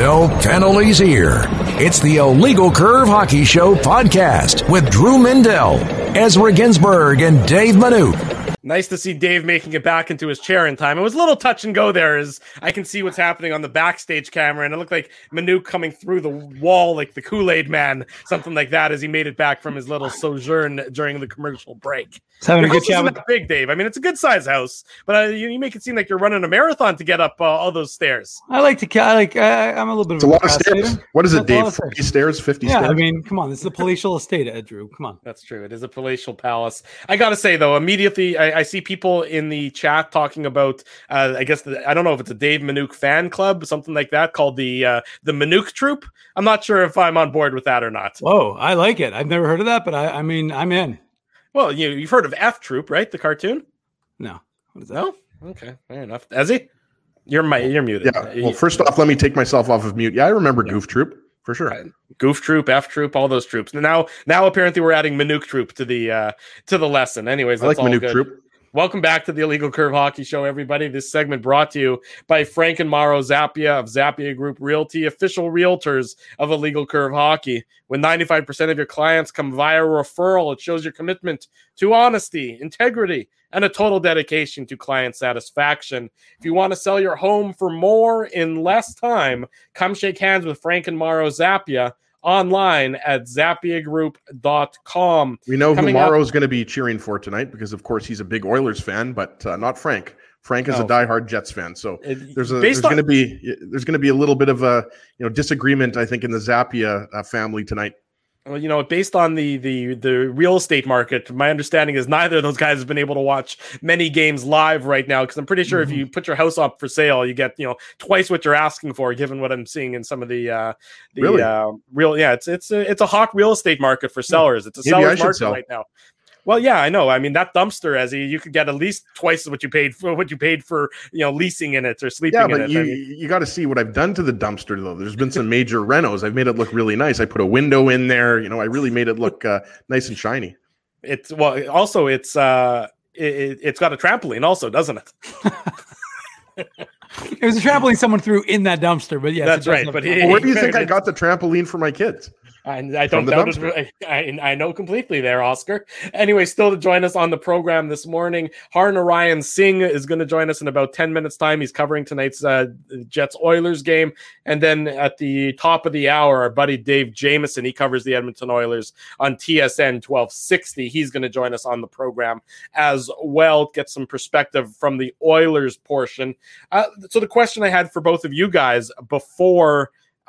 No penalties here. It's the Illegal Curve Hockey Show podcast with Drew Mindell, Ezra Ginsburg, and Dave Manouk. Nice to see Dave making it back into his chair in time. It was a little touch and go there as I can see what's happening on the backstage camera, and it looked like Manouk coming through the wall like the Kool-Aid Man, something like that, as he made it back from his little sojourn during the commercial break. It's having Your a house good isn't job. that big, Dave. I mean, it's a good-sized house, but you make it seem like you're running a marathon to get up all those stairs. I'm a little bit It's of a lot of stairs. What is it, That's a lot Dave? of 40 stairs, 50 Yeah, stairs? I mean, come on. This is a palatial estate, Drew. Come on. That's true. It is a palatial palace. I got to say, though, immediately I see people in the chat talking about, I guess, I don't know if it's a Dave Manouk fan club, something like that, called the Manouk Troop. I'm not sure if I'm on board with that or not. Whoa, I like it. I've never heard of that, but I mean, I'm in. Well, you've heard of F Troop, right? The cartoon? No. What is that? No? Okay, fair enough. Ezzy? You're muted. Yeah. Well, first off, let me take myself off of mute. Yeah, I remember Goof Troop for sure. Right. Goof Troop, F Troop, all those troops. Now apparently we're adding Manouk Troop to the lesson. Anyways, I that's like all Manouk good. Troop. Welcome back to the Illegal Curve Hockey Show, everybody. This segment brought to you by Frank and Mauro Zappia of Zappia Group Realty, official realtors of Illegal Curve Hockey. When 95% of your clients come via referral, it shows your commitment to honesty, integrity, and a total dedication to client satisfaction. If you want to sell your home for more in less time, come shake hands with Frank and Mauro Zappia online at zappiagroup.com. We know who Mauro's going to be cheering for tonight because, of course, he's a big Oilers fan, but not Frank. Frank is a diehard Jets fan, so there's going to be a little bit of a disagreement, I think, in the Zappia family tonight. Well, based on the real estate market, my understanding is neither of those guys have been able to watch many games live right now, because I'm pretty sure if you put your house up for sale, you get twice what you're asking for, given what I'm seeing in some of the real. Yeah, it's a hot real estate market for sellers. It's a seller's market right now. Well, yeah, I know. I mean, that dumpster, Ezzy, you could get at least twice what you paid for leasing in it or sleeping in it. Yeah, but you got to see what I've done to the dumpster, though. There's been some major renos. I've made it look really nice. I put a window in there. I really made it look nice and shiny. It's got a trampoline also, doesn't it? It was a trampoline someone threw in that dumpster, but yeah, that's right. But where do you think I got the trampoline for my kids? I don't doubt it. I know completely there, Oscar. Anyway, still to join us on the program this morning, Harnarayan Singh is going to join us in about 10 minutes' time. He's covering tonight's Jets-Oilers game. And then at the top of the hour, our buddy Dave Jameson, he covers the Edmonton Oilers on TSN 1260. He's going to join us on the program as well, get some perspective from the Oilers portion. So the question I had for both of you guys before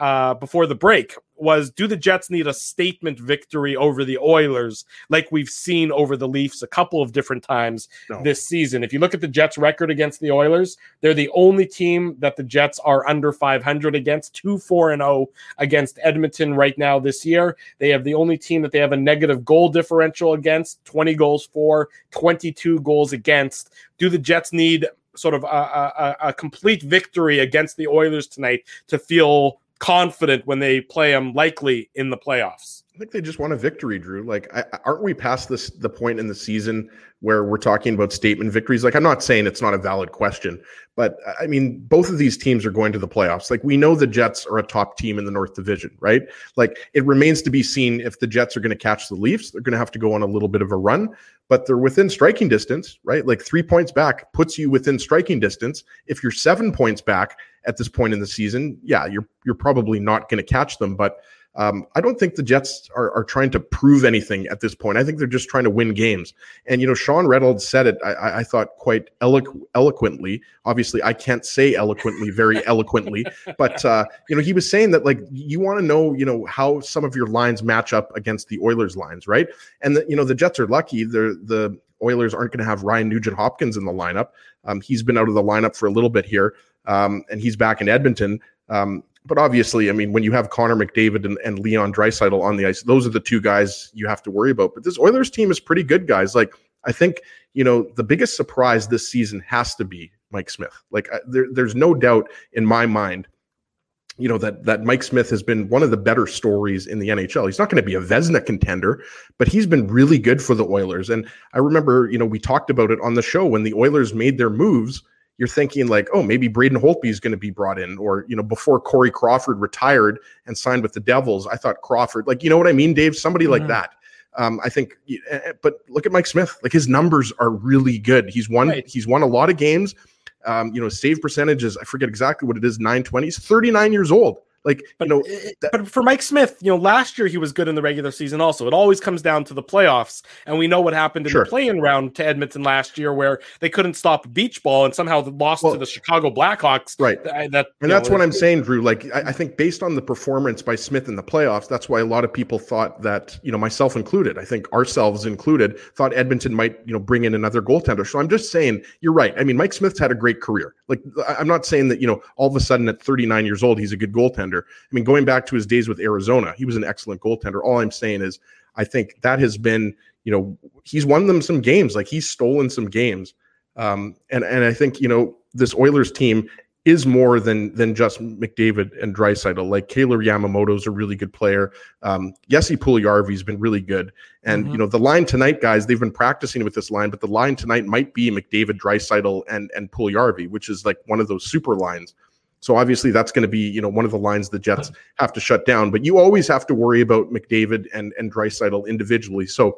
the break was, do the Jets need a statement victory over the Oilers like we've seen over the Leafs a couple of different times this season? If you look at the Jets' record against the Oilers, they're the only team that the Jets are under 500 against, 2-4-0 against Edmonton right now this year. They have the only team that they have a negative goal differential against, 20 goals for, 22 goals against. Do the Jets need sort of a complete victory against the Oilers tonight to feel confident when they play them likely in the playoffs? I think they just want a victory, Drew. Aren't we past the point in the season where we're talking about statement victories? I'm not saying it's not a valid question, but I mean, both of these teams are going to the playoffs. We know the Jets are a top team in the North Division, right? It remains to be seen if the Jets are going to catch the Leafs. They're going to have to go on a little bit of a run, but they're within striking distance, right? 3 points back puts you within striking distance. If you're 7 points back at this point in the season, yeah, you're probably not going to catch them, but I don't think the Jets are trying to prove anything at this point. I think they're just trying to win games. And, Sean Reynolds said it, I thought, quite eloquently. Obviously, I can't say eloquently, very eloquently. But, he was saying that, you want to know, how some of your lines match up against the Oilers lines, right? And, the Jets are lucky. The Oilers aren't going to have Ryan Nugent-Hopkins in the lineup. He's been out of the lineup for a little bit here, and he's back in Edmonton. But obviously, I mean, when you have Connor McDavid and Leon Draisaitl on the ice, those are the two guys you have to worry about. But this Oilers team is pretty good, guys. I think, the biggest surprise this season has to be Mike Smith. There's no doubt in my mind, that Mike Smith has been one of the better stories in the NHL. He's not going to be a Vezina contender, but he's been really good for the Oilers. And I remember, we talked about it on the show when the Oilers made their moves. you're thinking like, oh, maybe Braden Holtby is going to be brought in, or, before Corey Crawford retired and signed with the Devils, I thought Crawford, like, you know what I mean, Dave? Somebody like that. I think, but look at Mike Smith. Like, his numbers are really good. He's won a lot of games. Save percentages, I forget exactly what it is, 920. He's 39 years old. Like, but for Mike Smith, last year he was good in the regular season also. It always comes down to the playoffs. And we know what happened in the play-in round to Edmonton last year, where they couldn't stop beach ball and somehow lost to the Chicago Blackhawks. Right. That's what I'm saying, Drew. Like, I think based on the performance by Smith in the playoffs, that's why a lot of people thought that, myself included, I think ourselves included, thought Edmonton might, bring in another goaltender. So I'm just saying, you're right. I mean, Mike Smith's had a great career. Like, I'm not saying that, all of a sudden at 39 years old, he's a good goaltender. I mean, going back to his days with Arizona, he was an excellent goaltender. All I'm saying is, I think that has been, he's won them some games. Like, he's stolen some games. And I think, this Oilers team is more than just McDavid and Draisaitl. Like, Kailer Yamamoto's a really good player. Jesse Puljujarvi's been really good. And, the line tonight, guys, they've been practicing with this line, but the line tonight might be McDavid, Draisaitl, and Puljujarvi, which is like one of those super lines. So obviously that's going to be, one of the lines the Jets have to shut down. But you always have to worry about McDavid and Draisaitl individually. So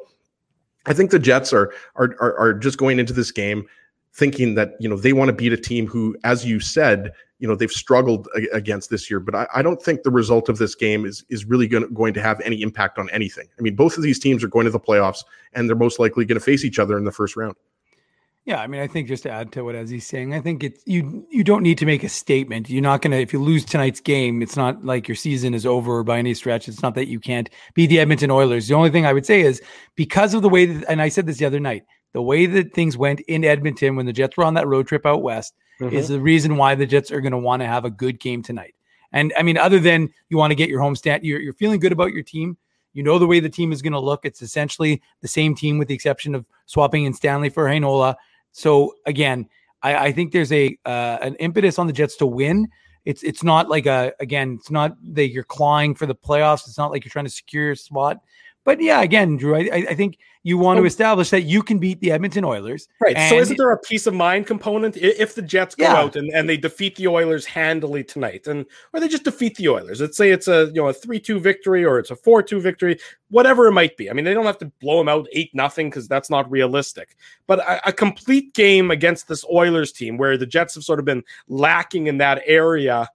I think the Jets are just going into this game thinking that, they want to beat a team who, as you said, they've struggled against this year. But I don't think the result of this game is really going to have any impact on anything. I mean, both of these teams are going to the playoffs, and they're most likely going to face each other in the first round. Yeah, I mean, I think just to add to what Ezzy's saying, I think you don't need to make a statement. You're not going to, if you lose tonight's game, it's not like your season is over by any stretch. It's not that you can't beat the Edmonton Oilers. The only thing I would say is, because of the way that, and I said this the other night, the way that things went in Edmonton when the Jets were on that road trip out west is the reason why the Jets are going to want to have a good game tonight. And I mean, other than you want to get your homestand, you're feeling good about your team. You know the way the team is going to look. It's essentially the same team with the exception of swapping in Stanley for Heinola. So again, I think there's an impetus on the Jets to win. It's not like it's not that you're clawing for the playoffs. It's not like you're trying to secure your spot. But yeah, again, Drew, I think you want to establish that you can beat the Edmonton Oilers. Right. So isn't there a peace of mind component if the Jets go out and they defeat the Oilers handily tonight, or they just defeat the Oilers? Let's say it's a 3-2 victory, or it's a 4-2 victory, whatever it might be. I mean, they don't have to blow them out 8-0 because that's not realistic. But a complete game against this Oilers team where the Jets have sort of been lacking in that area,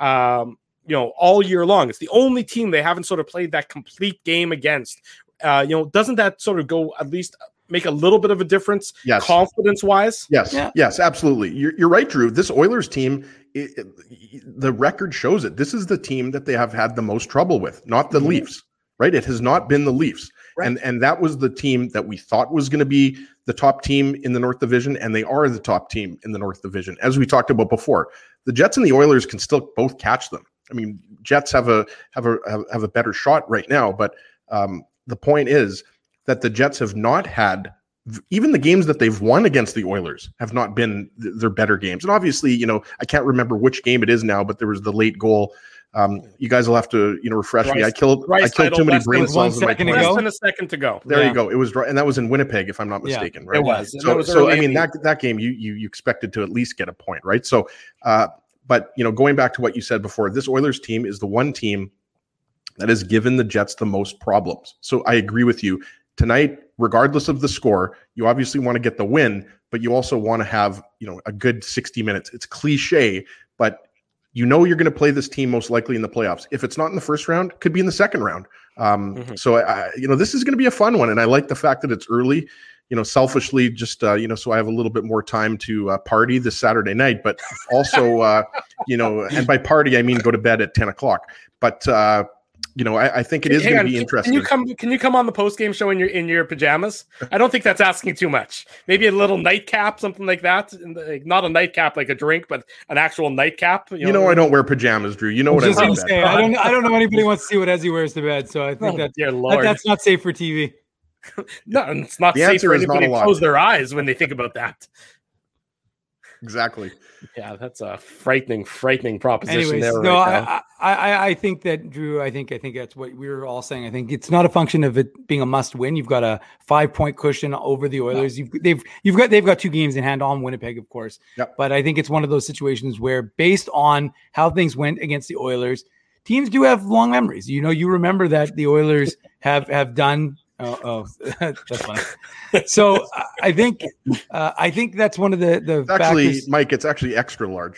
all year long. It's the only team they haven't sort of played that complete game against. Doesn't that sort of go at least make a little bit of a difference, confidence-wise? Yes, yes, absolutely. You're right, Drew. This Oilers team, the record shows it. This is the team that they have had the most trouble with, not the Leafs, right? It has not been the Leafs. Right. And that was the team that we thought was going to be the top team in the North Division, and they are the top team in the North Division. As we talked about before, the Jets and the Oilers can still both catch them. I mean, Jets have a better shot right now, but the point is that the Jets have not had, even the games that they've won against the Oilers have not been their better games. And obviously, I can't remember which game it is now, but there was the late goal. You guys will have to, refresh me. I killed too many brain cells. Less than a second to go. There you go. It was, and that was in Winnipeg, if I'm not mistaken, right? It was. So I mean, that game, you expected to at least get a point, right? So, but going back to what you said before, this Oilers team is the one team that has given the Jets the most problems. So I agree with you. Tonight, regardless of the score, you obviously want to get the win, but you also want to have, a good 60 minutes. It's cliche, but you're going to play this team most likely in the playoffs. If it's not in the first round, it could be in the second round. So this is going to be a fun one. And I like the fact that it's early, selfishly just, so I have a little bit more time to party this Saturday night, but also, and by party, I mean, go to bed at 10 o'clock, but, I think it is going to be interesting. Can you come on the post-game show in your pajamas? I don't think that's asking too much. Maybe a little nightcap, something like that. Not a nightcap like a drink, but an actual nightcap. I don't wear pajamas, Drew. You know what I'm saying? I don't know anybody wants to see what Ezzy wears to bed, so I think that's not safe for TV. No, it's not safe for anybody to close their eyes when they think about that. Exactly. Yeah, that's a frightening proposition. Anyways, there. I think that, Drew, I think that's what we were all saying. I think it's not a function of it being a must win. You've got a 5-point cushion over the Oilers. No. They've got 2 games in hand on Winnipeg, of course. Yep. But I think it's one of those situations where, based on how things went against the Oilers, teams do have long memories. You remember that the Oilers have done. Oh, that's funny. So I think that's one of the actually factors. Mike. It's actually extra large.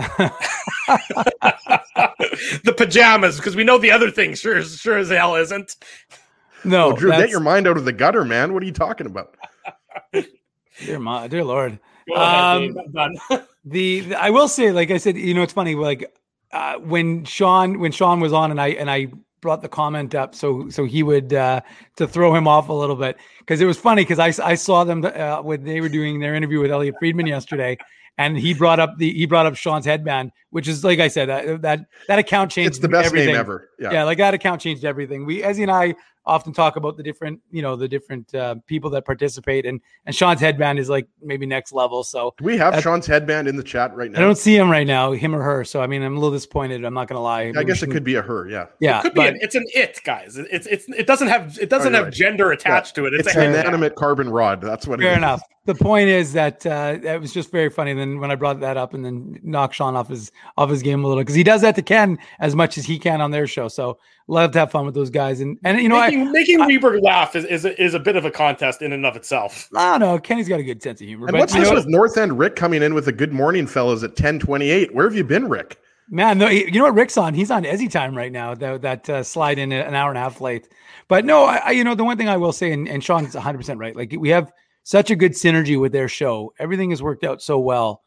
The pajamas, because we know the other thing sure as hell isn't. No, Drew, get your mind out of the gutter, man. What are you talking about? Dear Lord. Go ahead, Dave. I'm done. I will say, like I said, it's funny. Like when Sean was on, and I brought the comment up so he would to throw him off a little bit, because it was funny because I saw them when they were doing their interview with Elliot Friedman yesterday. And he brought up Sean's headband, which is, like I said, that account changed. It's the best everything. name ever. Yeah, like that account changed everything. Ezzy and I often talk about the different people that participate, and Sean's headband is like maybe next level. So do we have Sean's headband in the chat right now? I don't see him right now, him or her. So I mean, I'm a little disappointed. I'm not going to lie. I guess it could be a her. Yeah. Yeah. It could be it's an it, guys. It doesn't have gender attached to it. It's an inanimate carbon rod. That's what. Fair enough. The point is that it was just very funny. And then when I brought that up, and then knocked Sean off his game a little, because he does that to Ken as much as he can on their show. So love to have fun with those guys. And making Weber laugh is a bit of a contest in and of itself. No, Kenny's got a good sense of humor. And what's this with North End Rick coming in with a good morning, fellas, at 10:28? Where have you been, Rick? Man, no, you know what Rick's on? He's on Ezzy time right now. That slide in an hour and a half late. But no, I the one thing I will say, and Sean's 100% right. Like, we have such a good synergy with their show. Everything has worked out so well.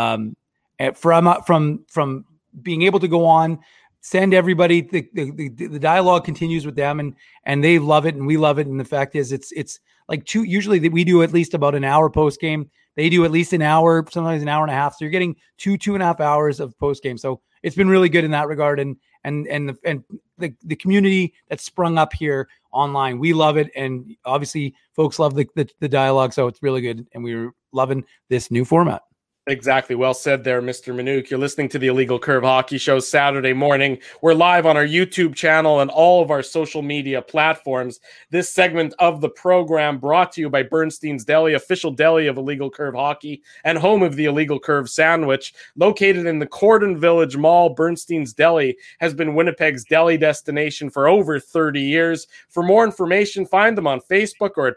From being able to go on, send everybody, the dialogue continues with them, and they love it and we love it. And the fact is, it's like usually we do at least about an hour post game. They do at least an hour, sometimes an hour and a half. So you're getting 2.5 hours of post game. So it's been really good in that regard. And the community that's sprung up here online, we love it. And obviously folks love the dialogue. So it's really good. And we're loving this new format. Exactly. Well said there, Mr. Minuk. You're listening to the Illegal Curve Hockey Show Saturday morning. We're live on our YouTube channel and all of our social media platforms. This segment of the program brought to you by Bernstein's Deli, official deli of Illegal Curve Hockey and home of the Illegal Curve Sandwich. Located in the Cordon Village Mall, Bernstein's Deli has been Winnipeg's deli destination for over 30 years. For more information, find them on Facebook or at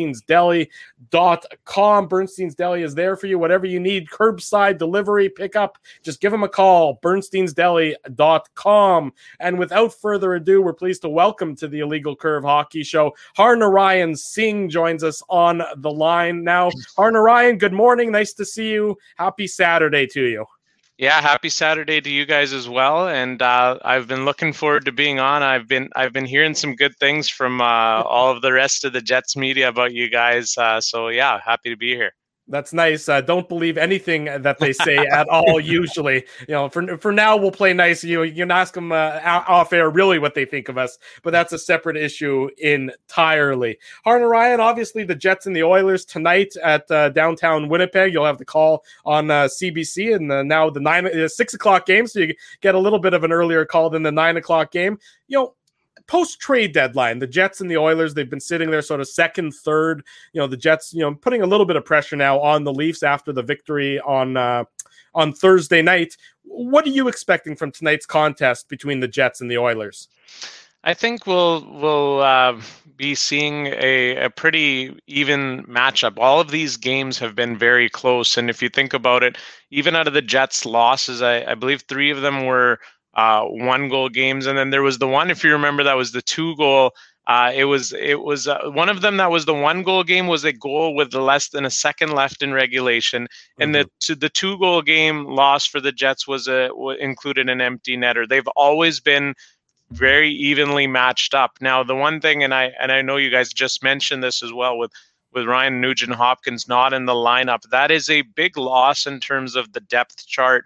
bernsteinsdeli.com. Bernstein's Deli is there for you, whatever you need. Curbside delivery, pickup, just give them a call, bernsteinsdeli.com. And without further ado, we're pleased to welcome to the Illegal Curve Hockey Show, Harnarayan Singh joins us on the line now. Harnarayan, good morning. Nice to see you. Happy Saturday to you. Yeah, happy Saturday to you guys as well. And I've been looking forward to being on. I've been hearing some good things from all of the rest of the Jets media about you guys. So yeah, happy to be here. That's nice. Don't believe anything that they say at all. Usually, for now, we'll play nice. You can ask them off air really what they think of us, but that's a separate issue entirely. Harnarayan, obviously the Jets and the Oilers tonight at downtown Winnipeg. You'll have the call on CBC, and now the 6 o'clock game, so you get a little bit of an earlier call than the 9 o'clock game. Post-trade deadline, the Jets and the Oilers, they've been sitting there sort of second, third. The Jets, putting a little bit of pressure now on the Leafs after the victory on Thursday night. What are you expecting from tonight's contest between the Jets and the Oilers? I think we'll be seeing a pretty even matchup. All of these games have been very close, and if you think about it, even out of the Jets' losses, I believe 3 of them were 1-goal games, and then there was the one, if you remember, that was the 2-goal. It was one of them that was the 1-goal game was a goal with less than a second left in regulation, and the 2-goal game loss for the Jets was included an empty netter. They've always been very evenly matched up. Now, the one thing, and I know you guys just mentioned this as well with Ryan Nugent-Hopkins not in the lineup, that is a big loss in terms of the depth chart.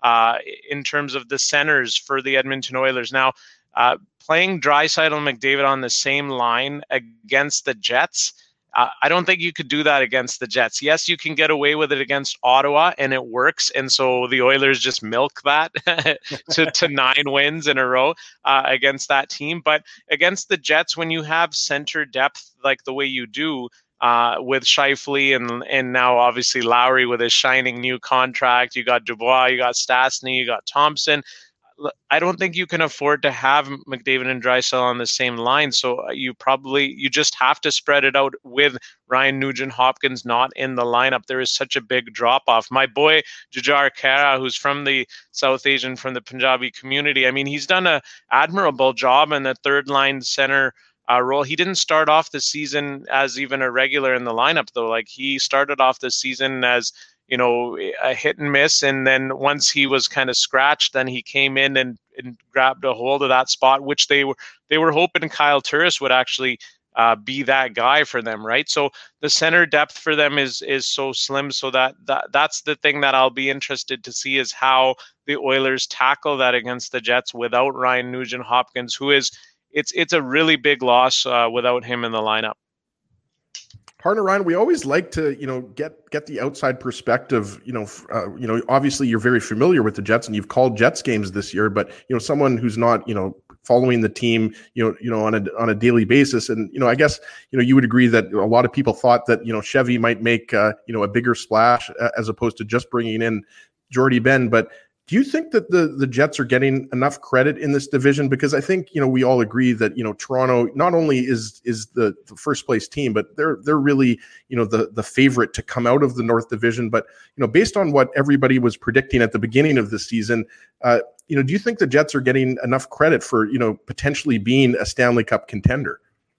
In terms of the centers for the Edmonton Oilers. Now, playing Draisaitl and McDavid on the same line against the Jets, I don't think you could do that against the Jets. Yes, you can get away with it against Ottawa, and it works. And so the Oilers just milk that to 9 wins in a row against that team. But against the Jets, when you have center depth like the way you do, with Scheifele and now obviously Lowry with his shining new contract, you got Dubois, you got Stastny, you got Thompson. I don't think you can afford to have McDavid and Draisaitl on the same line. So you just have to spread it out with Ryan Nugent-Hopkins not in the lineup. There is such a big drop off. My boy Jujhar Khaira, who's from the South Asian, from the Punjabi community, I mean, he's done an admirable job in the third line center role. He didn't start off the season as even a regular in the lineup, though. Like, he started off the season as, you know, a hit and miss, and then once he was kind of scratched, then he came in and grabbed a hold of that spot, which they were hoping Kyle Turris would actually be that guy for them, right? So the center depth for them is so slim, so that's the thing that I'll be interested to see, is how the Oilers tackle that against the Jets without Ryan Nugent-Hopkins, who is it's a really big loss without him in the lineup. Partner Ryan, we always like to, get the outside perspective. Obviously you're very familiar with the Jets and you've called Jets games this year, but someone who's not, following the team, on a daily basis, and I guess you would agree that a lot of people thought that Chevy might make a bigger splash as opposed to just bringing in Jordy Ben, but. Do you think that the Jets are getting enough credit in this division? Because I think, we all agree that, Toronto not only is the first place team, but they're really, the favorite to come out of the North Division. But, based on what everybody was predicting at the beginning of the season, do you think the Jets are getting enough credit for, potentially being a Stanley Cup contender?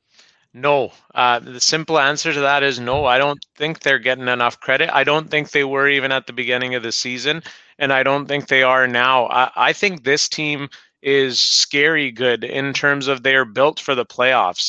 No. The simple answer to that is no. I don't think they're getting enough credit. I don't think they were even at the beginning of the season, and I don't think they are now. I think this team is scary good in terms of they're built for the playoffs.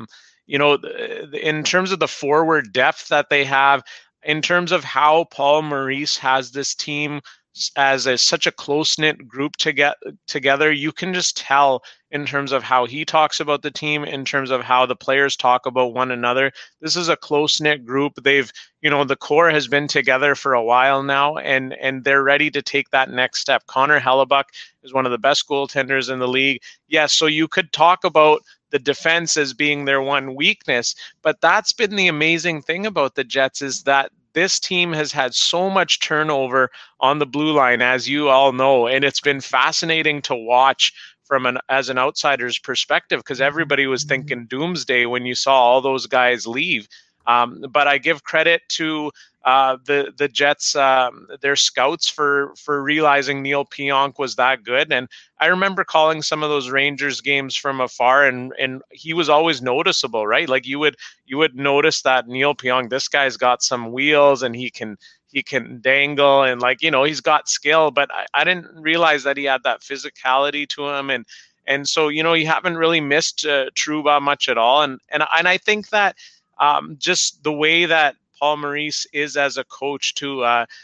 In terms of the forward depth that they have, in terms of how Paul Maurice has this team as such a close-knit group to get together, you can just tell in terms of how he talks about the team, in terms of how the players talk about one another. This is a close-knit group. They've, the core has been together for a while now, and they're ready to take that next step. Connor Hellebuck is one of the best goaltenders in the league. Yes, so you could talk about the defense as being their one weakness, but that's been the amazing thing about the Jets, is that this team has had so much turnover on the blue line, as you all know, and it's been fascinating to watch as an outsider's perspective, because everybody was thinking doomsday when you saw all those guys leave. But I give credit to the Jets, their scouts, for realizing Neil Pionk was that good. And I remember calling some of those Rangers games from afar, and he was always noticeable, right? Like you would notice that Neil Pionk, this guy's got some wheels and he can dangle, and he's got skill, but I didn't realize that he had that physicality to him. And so, you haven't really missed Trouba much at all. And I think that just the way that Paul Maurice is as a coach too,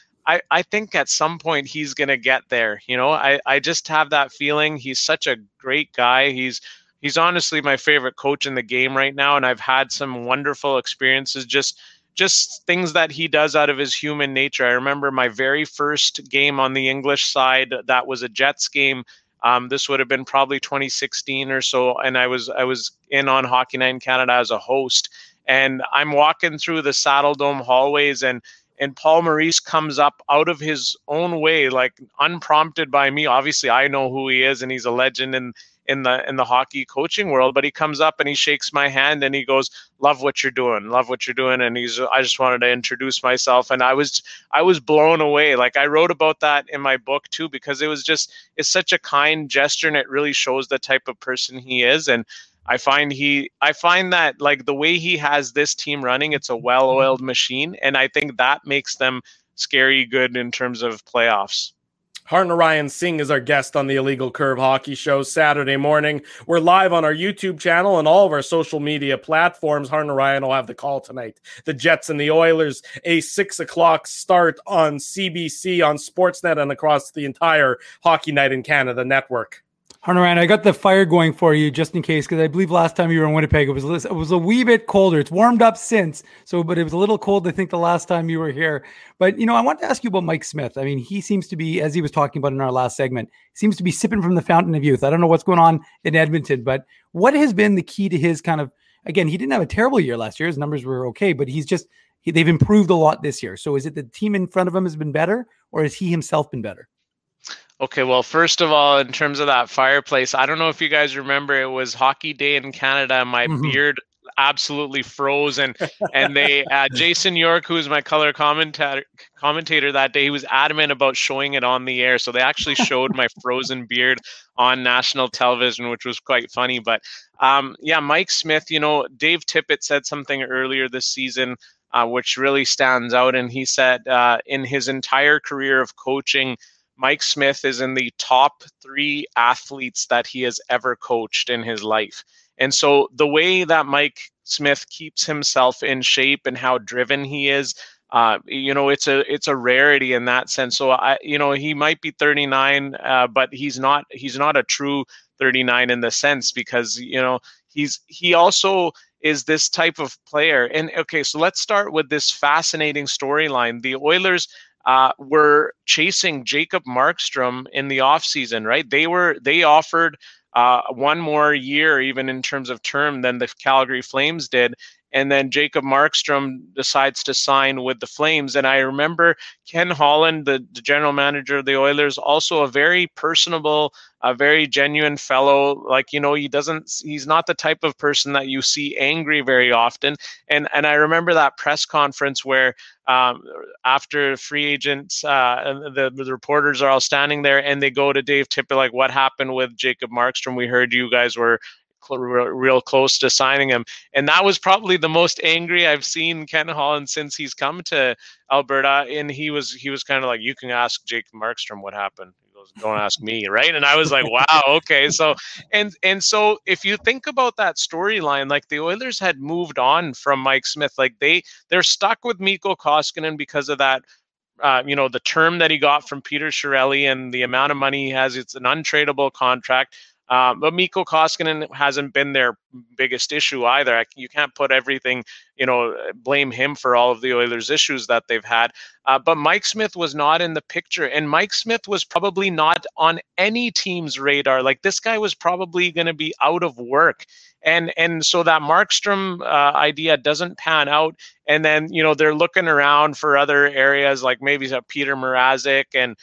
I think at some point he's going to get there. I just have that feeling. He's such a great guy. He's honestly my favorite coach in the game right now. And I've had some wonderful experiences, just things that he does out of his human nature. I remember my very first game on the English side, that was a Jets game. This would have been probably 2016 or so. And I was in on Hockey Night in Canada as a host. And I'm walking through the Saddle Dome hallways, and Paul Maurice comes up out of his own way, like unprompted by me. Obviously, I know who he is, and he's a legend in the hockey coaching world. But he comes up and he shakes my hand and he goes, "Love what you're doing, love what you're doing." And I just wanted to introduce myself, and I was blown away. Like, I wrote about that in my book too, because it's such a kind gesture, and it really shows the type of person he is. And I find that, like, the way he has this team running, it's a well-oiled machine, and I think that makes them scary good in terms of playoffs. Harnarayan Singh is our guest on the Illegal Curve Hockey Show Saturday morning. We're live on our YouTube channel and all of our social media platforms. Harnarayan will have the call tonight. The Jets and the Oilers, a 6:00 start on CBC, on Sportsnet, and across the entire Hockey Night in Canada network. Ryan, I got the fire going for you just in case, because I believe last time you were in Winnipeg, it was a wee bit colder. It's warmed up since, but it was a little cold, I think, the last time you were here. But, I want to ask you about Mike Smith. I mean, he seems to be, as he was talking about in our last segment, seems to be sipping from the fountain of youth. I don't know what's going on in Edmonton, but what has been the key to his kind of, again, he didn't have a terrible year last year. His numbers were okay, but they've improved a lot this year. So is it the team in front of him has been better, or has he himself been better? Okay, well, first of all, in terms of that fireplace, I don't know if you guys remember, it was Hockey Day in Canada. My beard absolutely froze, and they Jason York, who was my color commentator that day, he was adamant about showing it on the air. So they actually showed my frozen beard on national television, which was quite funny. But Mike Smith, Dave Tippett said something earlier this season which really stands out, and he said in his entire career of coaching, Mike Smith is in the top 3 athletes that he has ever coached in his life. And so the way that Mike Smith keeps himself in shape and how driven he is, it's a rarity in that sense. So he might be 39, but he's not a true 39 in the sense, because he also is this type of player. And okay, so let's start with this fascinating storyline. The Oilers were chasing Jacob Markstrom in the offseason, right? They offered one more year, even in terms of term, than the Calgary Flames did. And then Jacob Markstrom decides to sign with the Flames. And I remember Ken Holland, the general manager of the Oilers, also a very personable, a very genuine fellow. Like, he's not the type of person that you see angry very often. And I remember that press conference where after free agents, the reporters are all standing there and they go to Dave Tippett, like, what happened with Jacob Markstrom? We heard you guys were real close to signing him. And that was probably the most angry I've seen Ken Holland since he's come to Alberta. And he was kind of like, you can ask Jacob Markstrom what happened. He goes, don't ask me, right? And I was like, wow, okay. So and so if you think about that storyline, like the Oilers had moved on from Mike Smith. Like they're stuck with Mikko Koskinen because of that. The term that he got from Peter Chiarelli and the amount of money he has. It's an untradeable contract. But Mikko Koskinen hasn't been their biggest issue either. You can't put everything, blame him for all of the Oilers' issues that they've had. But Mike Smith was not in the picture, and Mike Smith was probably not on any team's radar. Like, this guy was probably going to be out of work. And so that Markstrom idea doesn't pan out. And then, they're looking around for other areas, like maybe Peter Mrazek and,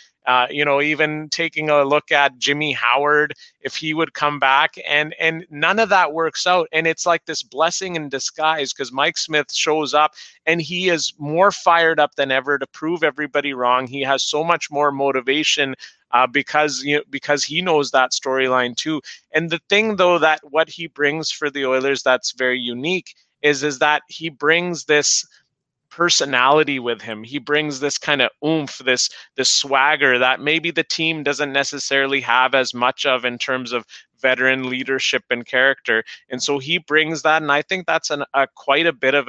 even taking a look at Jimmy Howard, if he would come back, and none of that works out. And it's like this blessing in disguise, because Mike Smith shows up and he is more fired up than ever to prove everybody wrong. He has so much more motivation because he knows that storyline too. And the thing, though, that what he brings for the Oilers that's very unique is that he brings this personality with him. He brings this kind of oomph, this swagger that maybe the team doesn't necessarily have as much of in terms of veteran leadership and character. And so he brings that, and I think that's quite a bit of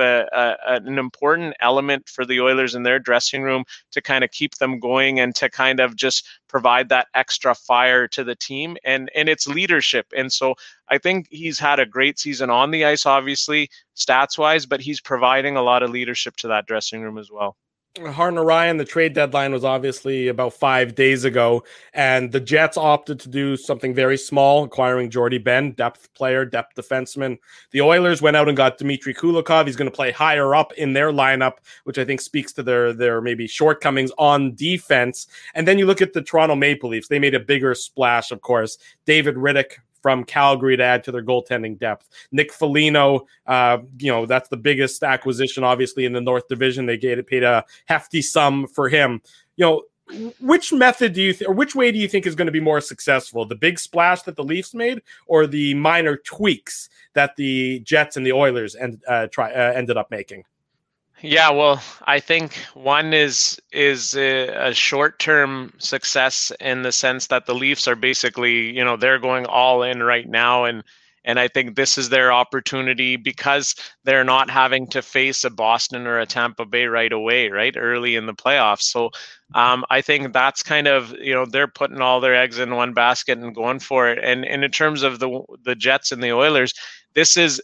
an important element for the Oilers in their dressing room to kind of keep them going and to kind of just provide that extra fire to the team, and it's leadership. And so I think he's had a great season on the ice, obviously, stats-wise, but he's providing a lot of leadership to that dressing room as well. Hartnell Ryan, the trade deadline was obviously about 5 days ago, and the Jets opted to do something very small, acquiring Jordy Ben, depth player, depth defenseman. The Oilers went out and got Dmitry Kulikov. He's going to play higher up in their lineup, which I think speaks to their maybe shortcomings on defense. And then you look at the Toronto Maple Leafs. They made a bigger splash, of course. David Riddick from Calgary to add to their goaltending depth. Nick Foligno, that's the biggest acquisition, obviously, in the North Division. They paid a hefty sum for him. Which method do you or which way do you think is going to be more successful? The big splash that the Leafs made, or the minor tweaks that the Jets and the Oilers ended up making? Yeah, well, I think one is a short-term success in the sense that the Leafs are basically, they're going all in right now, and And I think this is their opportunity because they're not having to face a Boston or a Tampa Bay right away, right, early in the playoffs. So I think that's kind of, they're putting all their eggs in one basket and going for it. And in terms of the Jets and the Oilers, this is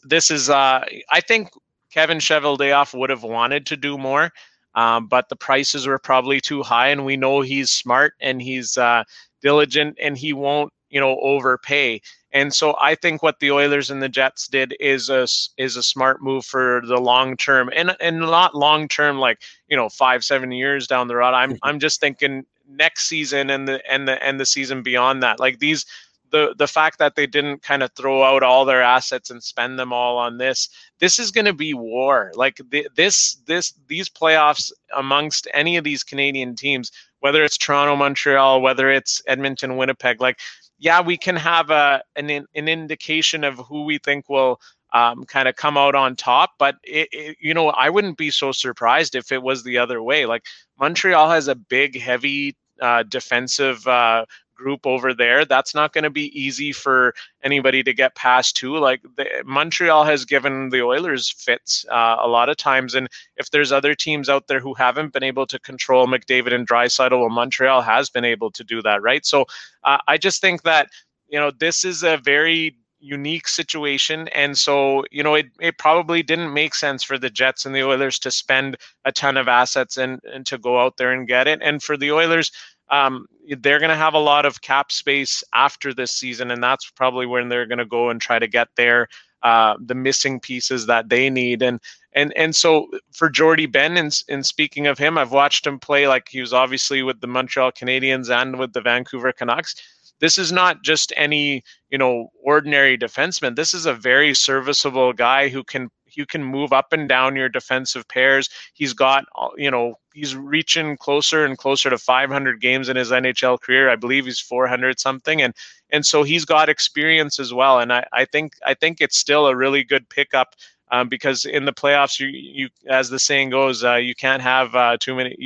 I think Kevin Cheveldayoff would have wanted to do more, but the prices were probably too high. And we know he's smart and he's diligent and he won't, overpay. And so I think what the Oilers and the Jets did is a smart move for the long term, and not long term like 5-7 years down the road. I'm just thinking next season and the season beyond that. Like the fact that they didn't kind of throw out all their assets and spend them all on this is going to be war. Like these playoffs amongst any of these Canadian teams, whether it's Toronto, Montreal, whether it's Edmonton, Winnipeg, like, yeah, we can have an indication of who we think will kind of come out on top. But, I wouldn't be so surprised if it was the other way. Like Montreal has a big, heavy defensive group over there. That's not going to be easy for anybody to get past too. Like Montreal has given the Oilers fits a lot of times. And if there's other teams out there who haven't been able to control McDavid and Draisaitl, well, Montreal has been able to do that, right? So I just think that, this is a very unique situation. And so, it probably didn't make sense for the Jets and the Oilers to spend a ton of assets and to go out there and get it. And for the Oilers, they're going to have a lot of cap space after this season, and that's probably when they're going to go and try to get the missing pieces that they need. And so for Jordy Ben, and speaking of him, I've watched him play. Like he was obviously with the Montreal Canadiens and with the Vancouver Canucks. This is not just any, ordinary defenseman. This is a very serviceable guy who can move up and down your defensive pairs. He's got, he's reaching closer and closer to 500 games in his NHL career. I believe he's 400 something. And so he's got experience as well. And I think it's still a really good pickup because in the playoffs, you as the saying goes, you can't have too many,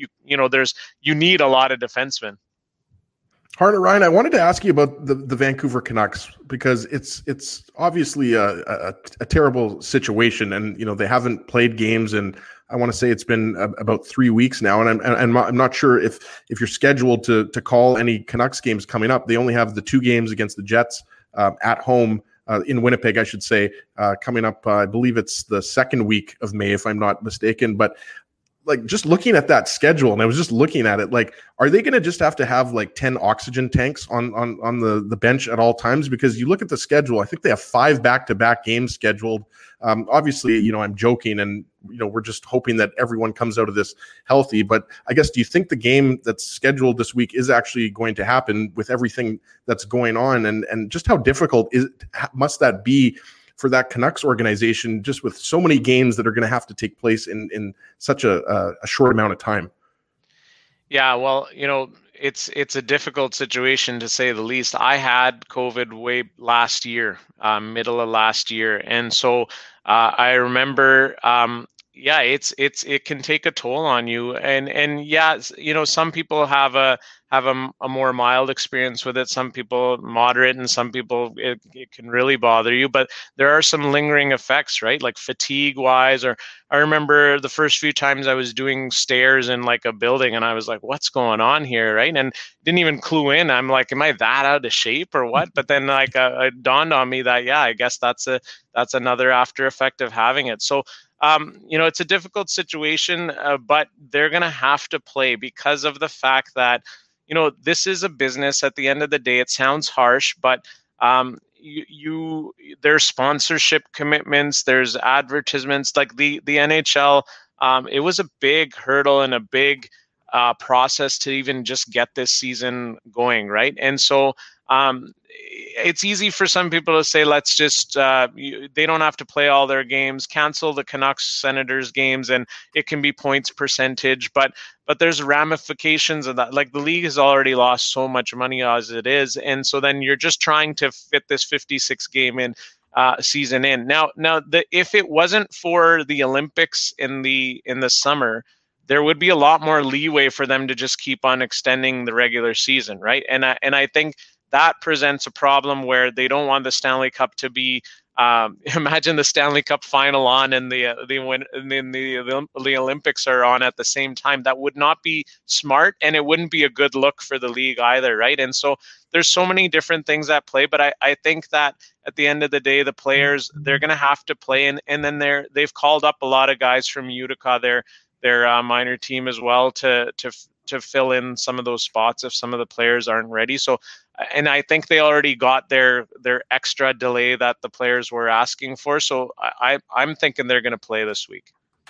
you need a lot of defensemen. Ryan, I wanted to ask you about the Vancouver Canucks because it's obviously a terrible situation, and they haven't played games, and I want to say it's been about 3 weeks now, and I'm not sure if you're scheduled to call any Canucks games coming up. They only have the 2 games against the Jets at home in Winnipeg, I should say, coming up. I believe it's the second week of May, if I'm not mistaken, but. Like just looking at that schedule, and I was just looking at it, like, are they going to just have to have like 10 oxygen tanks on the bench at all times? Because you look at the schedule, I think they have 5 back-to-back games scheduled. Obviously, I'm joking, and we're just hoping that everyone comes out of this healthy. But I guess, do you think the game that's scheduled this week is actually going to happen with everything that's going on, and just how difficult must that be for that Canucks organization, just with so many games that are going to have to take place in such a short amount of time? Yeah, well, it's a difficult situation to say the least. I had COVID way last year, middle of last year, and so I remember. It can take a toll on you, and yeah, some people have a more mild experience with it. Some people moderate, and some people it can really bother you. But there are some lingering effects, right? Like fatigue wise, or I remember the first few times I was doing stairs in like a building, and I was like, "What's going on here?" Right? And didn't even clue in. I'm like, "Am I that out of shape or what?" But then like it dawned on me that I guess that's another after effect of having it. So. It's a difficult situation, but they're going to have to play because of the fact that, this is a business. At the end of the day, it sounds harsh, but there's sponsorship commitments, there's advertisements. Like the NHL, it was a big hurdle and a big process to even just get this season going, right? And so it's easy for some people to say, let's just, they don't have to play all their games, cancel the Canucks Senators games, and it can be points percentage. But there's ramifications of that. Like the league has already lost so much money as it is. And so then you're just trying to fit this 56 game in season in. Now, if it wasn't for the Olympics in the summer, there would be a lot more leeway for them to just keep on extending the regular season, right? And I think that presents a problem where they don't want the Stanley Cup to be imagine the Stanley Cup final on and the Olympics are on at the same time. That would not be smart, and it wouldn't be a good look for the league either, right? And so there's so many different things at play, but I think that at the end of the day, the players, they're going to have to play, and then they've called up a lot of guys from Utica, their minor team as well, to fill in some of those spots if some of the players aren't ready. So, and I think they already got their extra delay that the players were asking for. So I'm thinking they're going to play this week.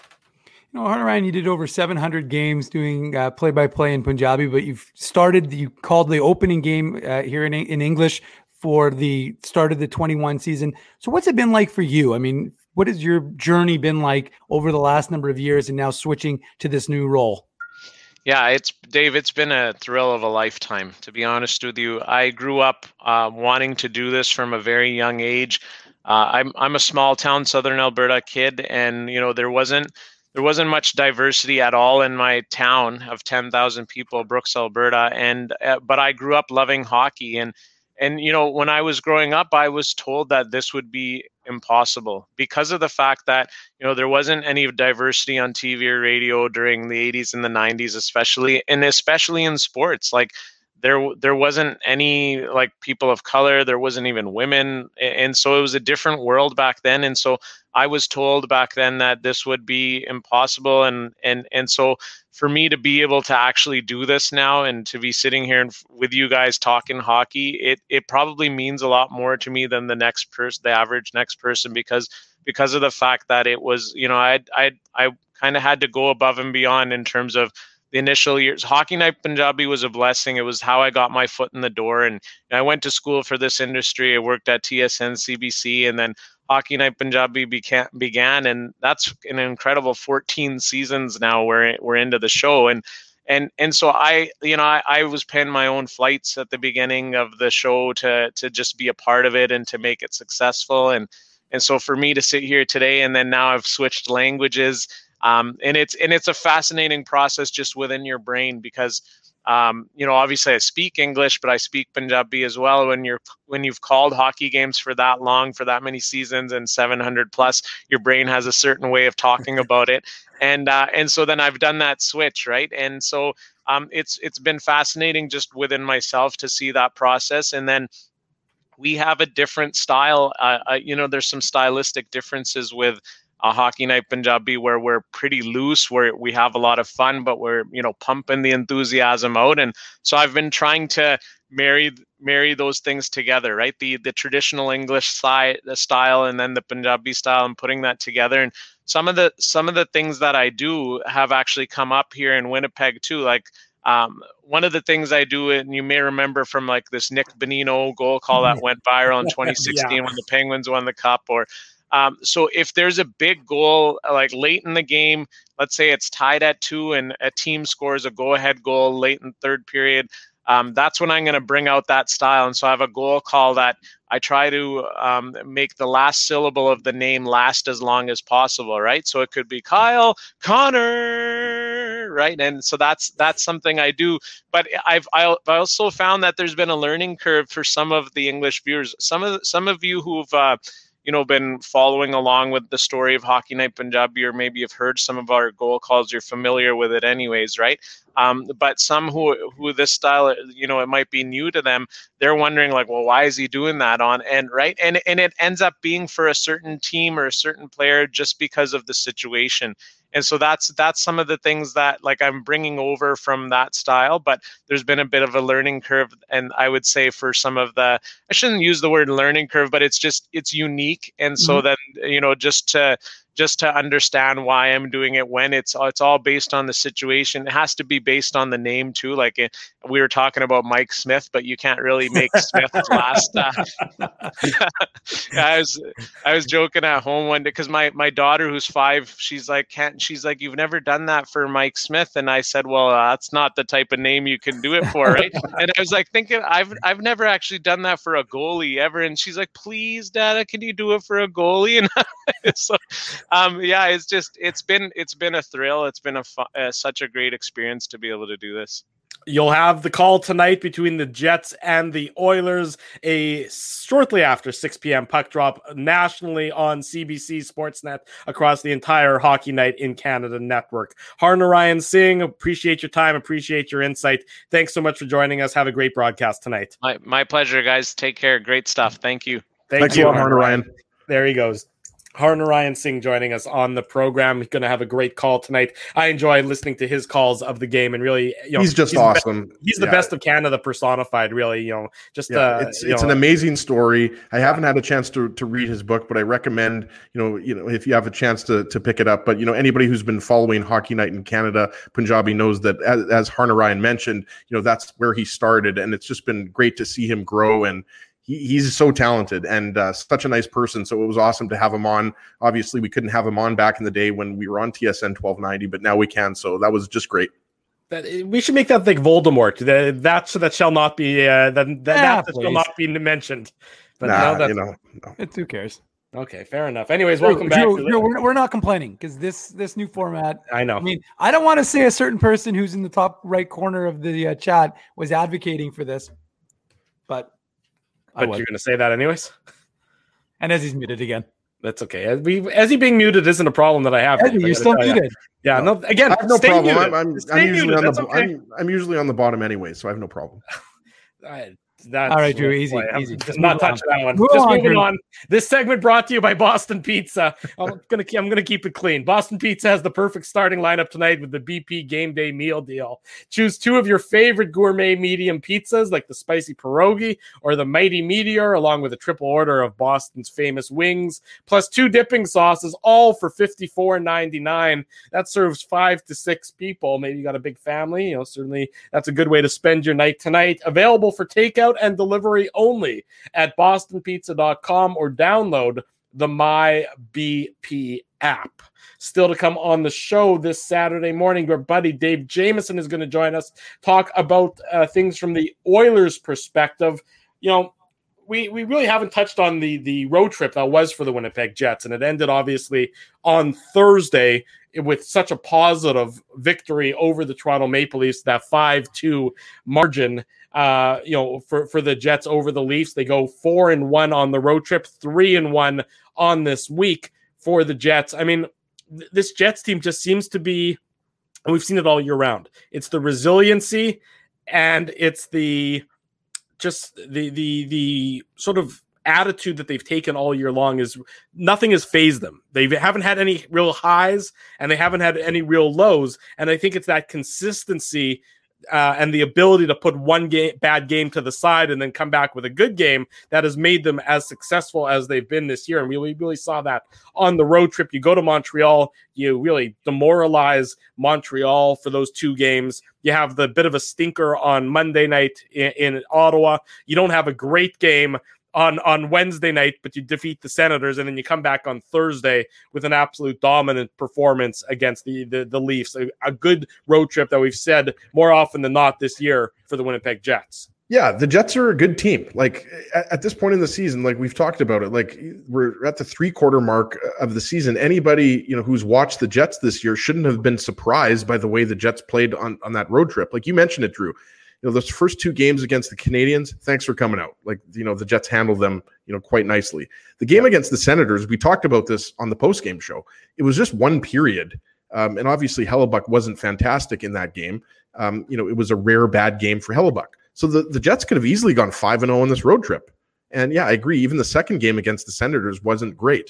You know, Hunter Ryan, you did over 700 games doing play-by-play in Punjabi, but you called the opening game here in English for the start of the 21 season. So what's it been like for you? I mean, what has your journey been like over the last number of years and now switching to this new role? Yeah, it's been a thrill of a lifetime, to be honest with you. I grew up wanting to do this from a very young age. I'm a small town Southern Alberta kid, and there wasn't much diversity at all in my town of 10,000 people, Brooks, Alberta, but I grew up loving hockey, and when I was growing up, I was told that this would be impossible because of the fact that there wasn't any diversity on TV or radio during the 80s and the 90s, especially in sports. Like there wasn't any like people of color, there wasn't even women, and so it was a different world back then. And so I was told back then that this would be impossible, and so for me to be able to actually do this now and to be sitting here with you guys talking hockey, it probably means a lot more to me than the average next person, because of the fact that it was, I kind of had to go above and beyond in terms of the initial years. Hockey Night Punjabi was a blessing. It was how I got my foot in the door, and I went to school for this industry. I worked at TSN CBC, and then Hockey Night Punjabi began, and that's an incredible 14 seasons now. We're into the show, and so I was paying my own flights at the beginning of the show to just be a part of it and to make it successful, and so for me to sit here today, and then now I've switched languages, and it's a fascinating process just within your brain, because obviously I speak English, but I speak Punjabi as well. When you've called hockey games for that long, for that many seasons and 700 plus, your brain has a certain way of talking about it. And so then I've done that switch, right? And so it's been fascinating just within myself to see that process. And then we have a different style. There's some stylistic differences with Hockey Night Punjabi, where we're pretty loose, where we have a lot of fun, but we're pumping the enthusiasm out. And so I've been trying to marry those things together, right? The traditional English style and then the Punjabi style, and putting that together. And some of the things that I do have actually come up here in Winnipeg too. Like one of the things I do, and you may remember from like this Nick Bonino goal call that went viral in 2016 when the Penguins won the Cup, or so if there's a big goal, like late in the game, let's say it's tied at 2 and a team scores a go-ahead goal late in third period, that's when I'm going to bring out that style. And so I have a goal call that I try to make the last syllable of the name last as long as possible, right? So it could be Kyle Connor, right? And so that's something I do. But I've also found that there's been a learning curve for some of the English viewers. Some of you who've been following along with the story of Hockey Night Punjabi, or maybe you've heard some of our goal calls, you're familiar with it anyways, right? But some who this style, it might be new to them, they're wondering like, well, why is he doing that on? And right. And it ends up being for a certain team or a certain player just because of the situation. And so that's some of the things that like I'm bringing over from that style, but there's been a bit of a learning curve. And I would say for some of I shouldn't use the word learning curve, but it's unique. And so then, just to understand why I'm doing it, when it's all based on the situation. It has to be based on the name too. Like we were talking about Mike Smith, but you can't really make Smith last. I was joking at home one day because my daughter, who's 5, she's like, you've never done that for Mike Smith, and I said, well, that's not the type of name you can do it for, right? And I was like thinking, I've never actually done that for a goalie ever, and she's like, please, Dada, can you do it for a goalie? And so. It's been a thrill. It's been such a great experience to be able to do this. You'll have the call tonight between the Jets and the Oilers, shortly after 6 p.m. puck drop nationally on CBC Sportsnet across the entire Hockey Night in Canada network. Harnarayan Singh, appreciate your time, appreciate your insight. Thanks so much for joining us. Have a great broadcast tonight. My pleasure, guys. Take care. Great stuff. Thank you. Thanks a lot, Harnarayan. There he goes. Harnarayan Singh joining us on the program. He's going to have a great call tonight. I enjoy listening to his calls of the game, and really, he's just awesome. He's the best of Canada personified. Really, it's an amazing story. I haven't had a chance to read his book, but I recommend if you have a chance to pick it up. But anybody who's been following Hockey Night in Canada, Punjabi, knows that as Harnarayan mentioned, that's where he started, and it's just been great to see him grow. And he's so talented and such a nice person. So it was awesome to have him on. Obviously, we couldn't have him on back in the day when we were on TSN 1290, but now we can. So that was just great. We should make that like Voldemort. That shall not be shall not be mentioned. But no. Who cares? Okay, fair enough. Anyways, welcome back. We're not complaining because this new format. I know. I mean, I don't want to say a certain person who's in the top right corner of the chat was advocating for this, but you're going to say that anyways? And as he's muted again. That's okay. As he being muted isn't a problem that I have. You're still muted. Yeah, no. Again, I have no problem. I'm usually on the bottom anyway, so I have no problem. All right, Drew, easy. Just not touching that one. Moving on. This segment brought to you by Boston Pizza. I'm gonna keep it clean. Boston Pizza has the perfect starting lineup tonight with the BP Game Day Meal Deal. Choose two of your favorite gourmet medium pizzas, like the spicy pierogi or the mighty meteor, along with a triple order of Boston's famous wings, plus 2 dipping sauces, all for $54.99. That serves 5 to 6 people. Maybe you got a big family. Certainly that's a good way to spend your night tonight. Available for takeout and delivery only at bostonpizza.com or download the MyBP app. Still to come on the show this Saturday morning, our buddy Dave Jameson is going to join us, talk about things from the Oilers' perspective. We really haven't touched on the road trip that was for the Winnipeg Jets, and it ended obviously on Thursday with such a positive victory over the Toronto Maple Leafs, that 5-2 margin. For the Jets over the Leafs. They go 4-1 on the road trip, 3-1 on this week for the Jets. I mean, this Jets team just seems to be, and we've seen it all year round. It's the resiliency and it's the sort of attitude that they've taken all year long. Is nothing has fazed them. They haven't had any real highs and they haven't had any real lows. And I think it's that consistency and the ability to put one bad game to the side and then come back with a good game that has made them as successful as they've been this year. And we really saw that on the road trip. You go to Montreal, you really demoralize Montreal for those 2 games. You have the bit of a stinker on Monday night in Ottawa. You don't have a great game on Wednesday night, but you defeat the Senators, and then you come back on Thursday with an absolute dominant performance against the Leafs. A good road trip that we've said more often than not this year for the Winnipeg Jets. Yeah, the Jets are a good team. Like at this point in the season, like we've talked about it, like we're at the 3/4 mark of the season. Anybody, who's watched the Jets this year shouldn't have been surprised by the way the Jets played on that road trip. Like you mentioned it, Drew. Those first 2 games against the Canadians, thanks for coming out. Like, the Jets handled them, quite nicely. The game against the Senators, we talked about this on the post-game show. It was just one period. And obviously Hellebuck wasn't fantastic in that game. It was a rare bad game for Hellebuck. So the Jets could have easily gone 5-0 on this road trip. And yeah, I agree. Even the second game against the Senators wasn't great.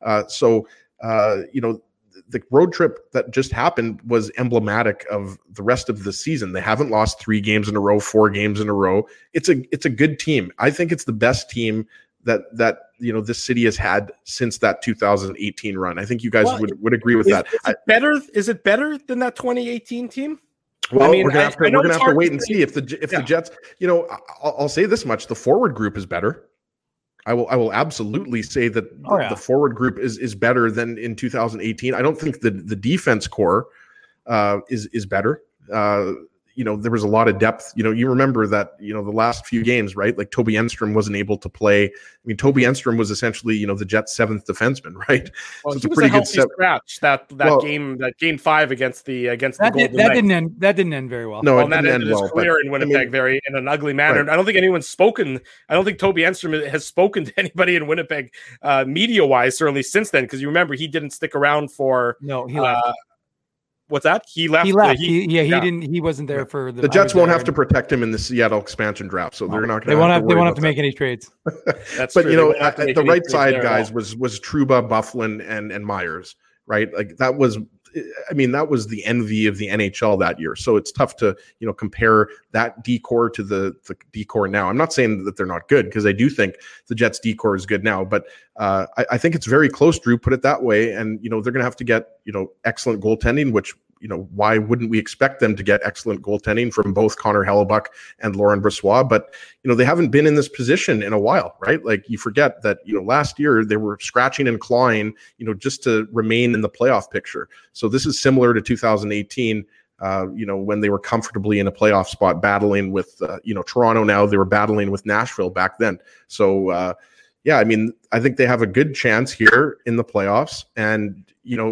The road trip that just happened was emblematic of the rest of the season. They haven't lost 3 games in a row, 4 games in a row. It's a good team. I think it's the best team that this city has had since that 2018 run. I think you guys would agree with that. Is it better than that 2018 team? Well, we're gonna have to wait and see if the Jets. I'll say this much: the forward group is better. I will absolutely say that the forward group is better than in 2018. I don't think the defense core is better. there was a lot of depth. You remember that, the last few games, right? Like Toby Enstrom wasn't able to play. I mean, Toby Enstrom was essentially, the Jets' seventh defenseman, right? Well, so it's a pretty good scratch that game 5 against the Golden Knights. That didn't end very well. No, well, that ended his career in Winnipeg in an ugly manner. Right. I don't think anyone's spoken. I don't think Toby Enstrom has spoken to anybody in Winnipeg, media-wise, certainly since then, because you remember he didn't stick around for. No, he left. What's that? He left. He left. He didn't. He wasn't there for the Jets. Won't have to protect him in the Seattle expansion draft, so they're not going to. They won't have to make any trades. That's but true. At the right side, guys, was Trouba, Byfuglien, and Myers, right? Like that was. I mean, that was the envy of the NHL that year. So it's tough to compare that decor to the decor now. I'm not saying that they're not good, because I do think the Jets decor is good now, but I think it's very close. Drew put it that way, and they're going to have to get excellent goaltending, which why wouldn't we expect them to get excellent goaltending from both Connor Hellebuyck and Laurent Brossoit? But, they haven't been in this position in a while, right? Like you forget that, last year they were scratching and clawing, just to remain in the playoff picture. So this is similar to 2018, when they were comfortably in a playoff spot battling with, Toronto. Now they were battling with Nashville back then. So, yeah, I mean, I think they have a good chance here in the playoffs, and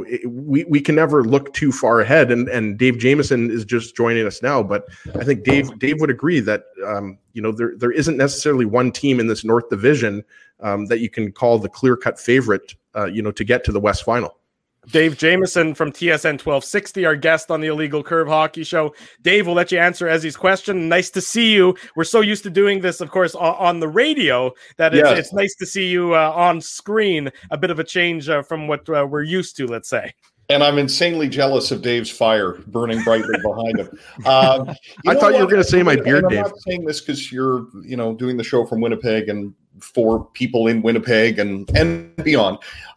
we can never look too far ahead. And Dave Jamieson is just joining us now, but I think Dave would agree that there isn't necessarily one team in this North Division that you can call the clear-cut favorite, to get to the West Final. Dave Jamieson from TSN 1260, our guest on the Illegal Curve Hockey Show. Dave, we'll let you answer Ezzy's question. Nice to see you. We're so used to doing this, of course, on the radio that it's nice to see you on screen. A bit of a change from what we're used to, let's say. And I'm insanely jealous of Dave's fire burning brightly behind him. I thought you were going to say my beard, Dave. I'm not saying this because you're, doing the show from Winnipeg and for people in Winnipeg and beyond.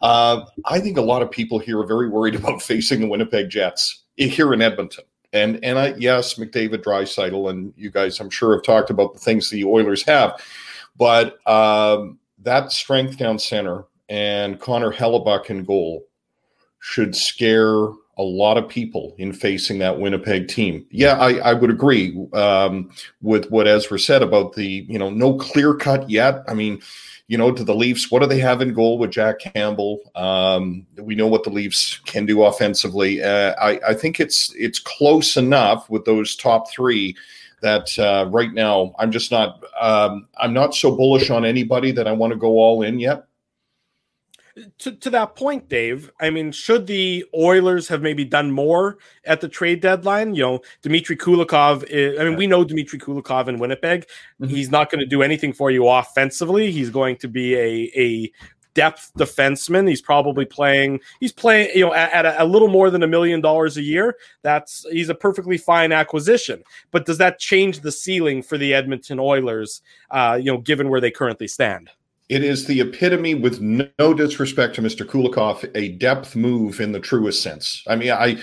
I think a lot of people here are very worried about facing the Winnipeg Jets here in Edmonton. And yes, McDavid, Draisaitl, and you guys, I'm sure, have talked about the things the Oilers have. But that strength down center and Connor Hellebuyck in goal should scare a lot of people in facing that Winnipeg team. Yeah, I would agree with what Ezra said about the, no clear cut yet. I mean, to the Leafs, what do they have in goal with Jack Campbell? We know what the Leafs can do offensively. I think it's close enough with those top three that right now I'm just not I'm not so bullish on anybody that I want to go all in yet. To that point, Dave, I mean, should the Oilers have maybe done more at the trade deadline? Dmitry Kulikov, we know Dmitry Kulikov in Winnipeg. Mm-hmm. He's not going to do anything for you offensively. He's going to be a depth defenseman. He's playing, at a little more than $1 million a year. He's a perfectly fine acquisition. But does that change the ceiling for the Edmonton Oilers, given where they currently stand? It is the epitome, with no disrespect to Mr. Kulikov, a depth move in the truest sense. I mean,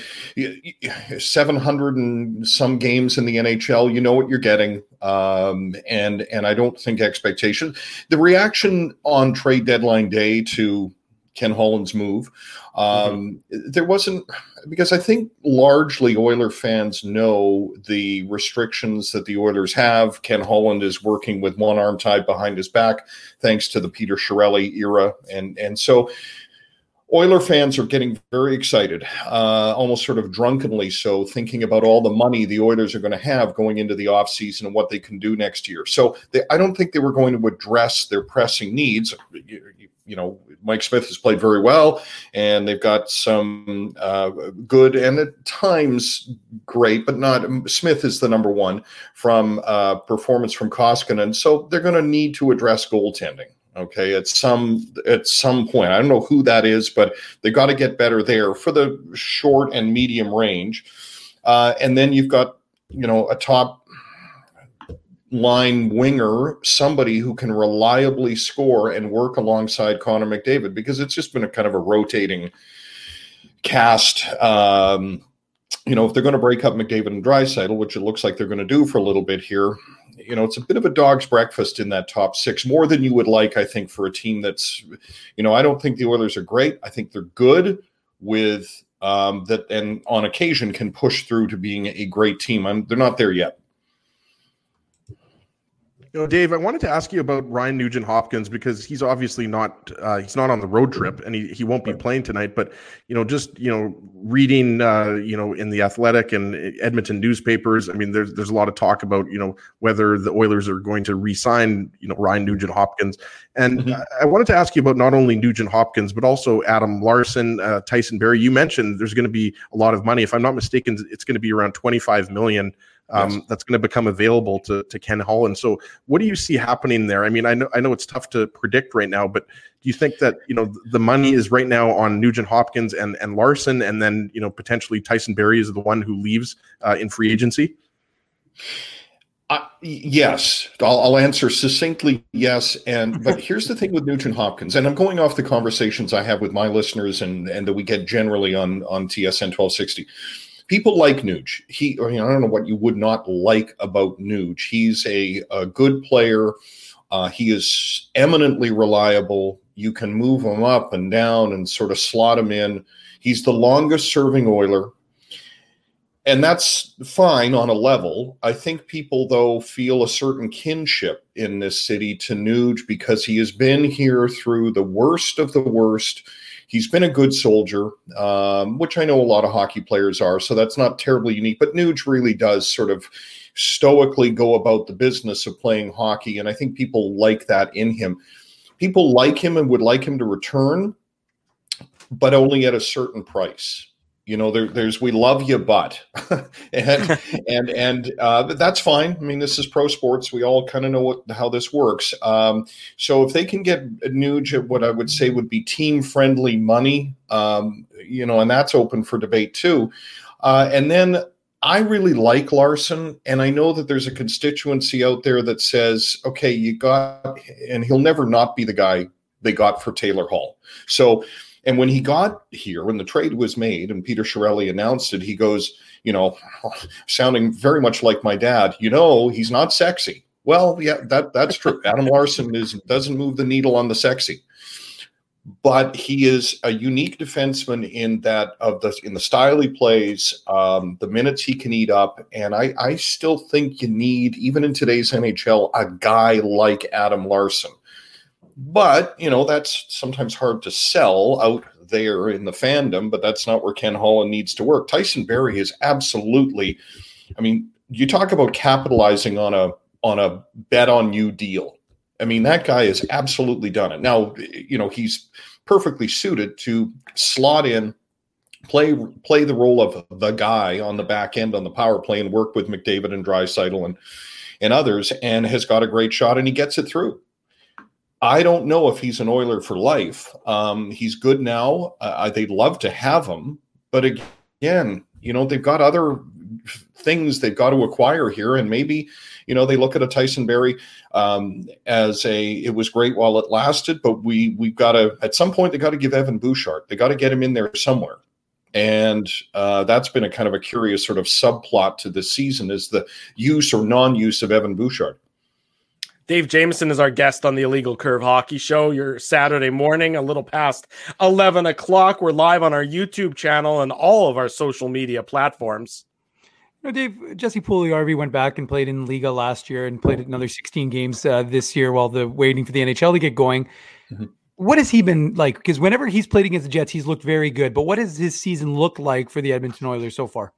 700 and some games in the NHL, you know what you're getting. And I don't think expectation. The reaction on trade deadline day to Ken Holland's move, there wasn't, because I think largely Oiler fans know the restrictions that the Oilers have. Ken Holland is working with one arm tied behind his back, thanks to the Peter Chiarelli era. And so Oiler fans are getting very excited, almost sort of drunkenly so, thinking about all the money the Oilers are going to have going into the offseason and what they can do next year. So I don't think they were going to address their pressing needs. Mike Smith has played very well, and they've got some good and at times great, but not. Smith is the number one from performance from Koskinen, so they're going to need to address goaltending. Okay, at some point, I don't know who that is, but they got to get better there for the short and medium range, and then you've got a top line winger, somebody who can reliably score and work alongside Connor McDavid, because it's just been a kind of a rotating cast. If they're going to break up McDavid and Draisaitl, which it looks like they're going to do for a little bit here, it's a bit of a dog's breakfast in that top six, more than you would like, I think, for a team that's, I don't think the Oilers are great. I think they're good with that, and on occasion can push through to being a great team. They're not there yet. Dave, I wanted to ask you about Ryan Nugent-Hopkins, because he's obviously not he's not on the road trip, and he won't be playing tonight. But just reading in the Athletic and Edmonton newspapers, I mean, there's a lot of talk about whether the Oilers are going to re-sign Ryan Nugent-Hopkins, and I wanted to ask you about not only Nugent-Hopkins but also Adam Larsson, Tyson Barrie. You mentioned there's going to be a lot of money. If I'm not mistaken, it's going to be around $25 million. Yes. That's going to become available to Ken Holland. So what do you see happening there? I mean, I know it's tough to predict right now, but do you think that, the money is right now on Nugent-Hopkins and Larsson, and then, potentially Tyson Barrie is the one who leaves in free agency? Yes, I'll answer succinctly yes. But here's the thing with Nugent-Hopkins, and I'm going off the conversations I have with my listeners and that we get generally on TSN 1260. People like Nuge. I don't know what you would not like about Nuge. He's a good player. He is eminently reliable. You can move him up and down and sort of slot him in. He's the longest serving Oiler. And that's fine on a level. I think people, though, feel a certain kinship in this city to Nuge because he has been here through the worst of the worst. He's been a good soldier, which I know a lot of hockey players are, so that's not terribly unique. But Nuge really does sort of stoically go about the business of playing hockey, and I think people like that in him. People like him and would like him to return, but only at a certain price. There's we love you, but and that's fine. I mean, this is pro sports. We all kind of know how this works. So if they can get Nuge at what I would say would be team friendly money, and that's open for debate too. And then I really like Larsson, and I know that there's a constituency out there that says, okay, and he'll never not be the guy they got for Taylor Hall. So. And when he got here, when the trade was made and Peter Chiarelli announced it, he goes, sounding very much like my dad, he's not sexy. Well, yeah, that's true. Adam Larsson doesn't move the needle on the sexy. But he is a unique defenseman in the style he plays, the minutes he can eat up. And I still think you need, even in today's NHL, a guy like Adam Larsson. But, that's sometimes hard to sell out there in the fandom, but that's not where Ken Holland needs to work. Tyson Barrie is absolutely, you talk about capitalizing on a bet on you deal. That guy has absolutely done it. Now, he's perfectly suited to slot in, play the role of the guy on the back end on the power play and work with McDavid and Draisaitl and others, and has got a great shot, and he gets it through. I don't know if he's an Oiler for life. He's good now. They'd love to have him. But again, they've got other things they've got to acquire here. And maybe, they look at a Tyson Barrie as it was great while it lasted. But we've got to, at some point, they got to give Evan Bouchard. They got to get him in there somewhere. And that's been a kind of a curious sort of subplot to this season, is the use or non-use of Evan Bouchard. Dave Jameson is our guest on the Illegal Curve Hockey Show. Your Saturday morning, a little past 11 o'clock. We're live on our YouTube channel and all of our social media platforms. Dave, Jesse Puljujarvi went back and played in Liga last year and played another 16 games this year while waiting for the NHL to get going. Mm-hmm. What has he been like? Because whenever he's played against the Jets, he's looked very good. But what does his season look like for the Edmonton Oilers so far?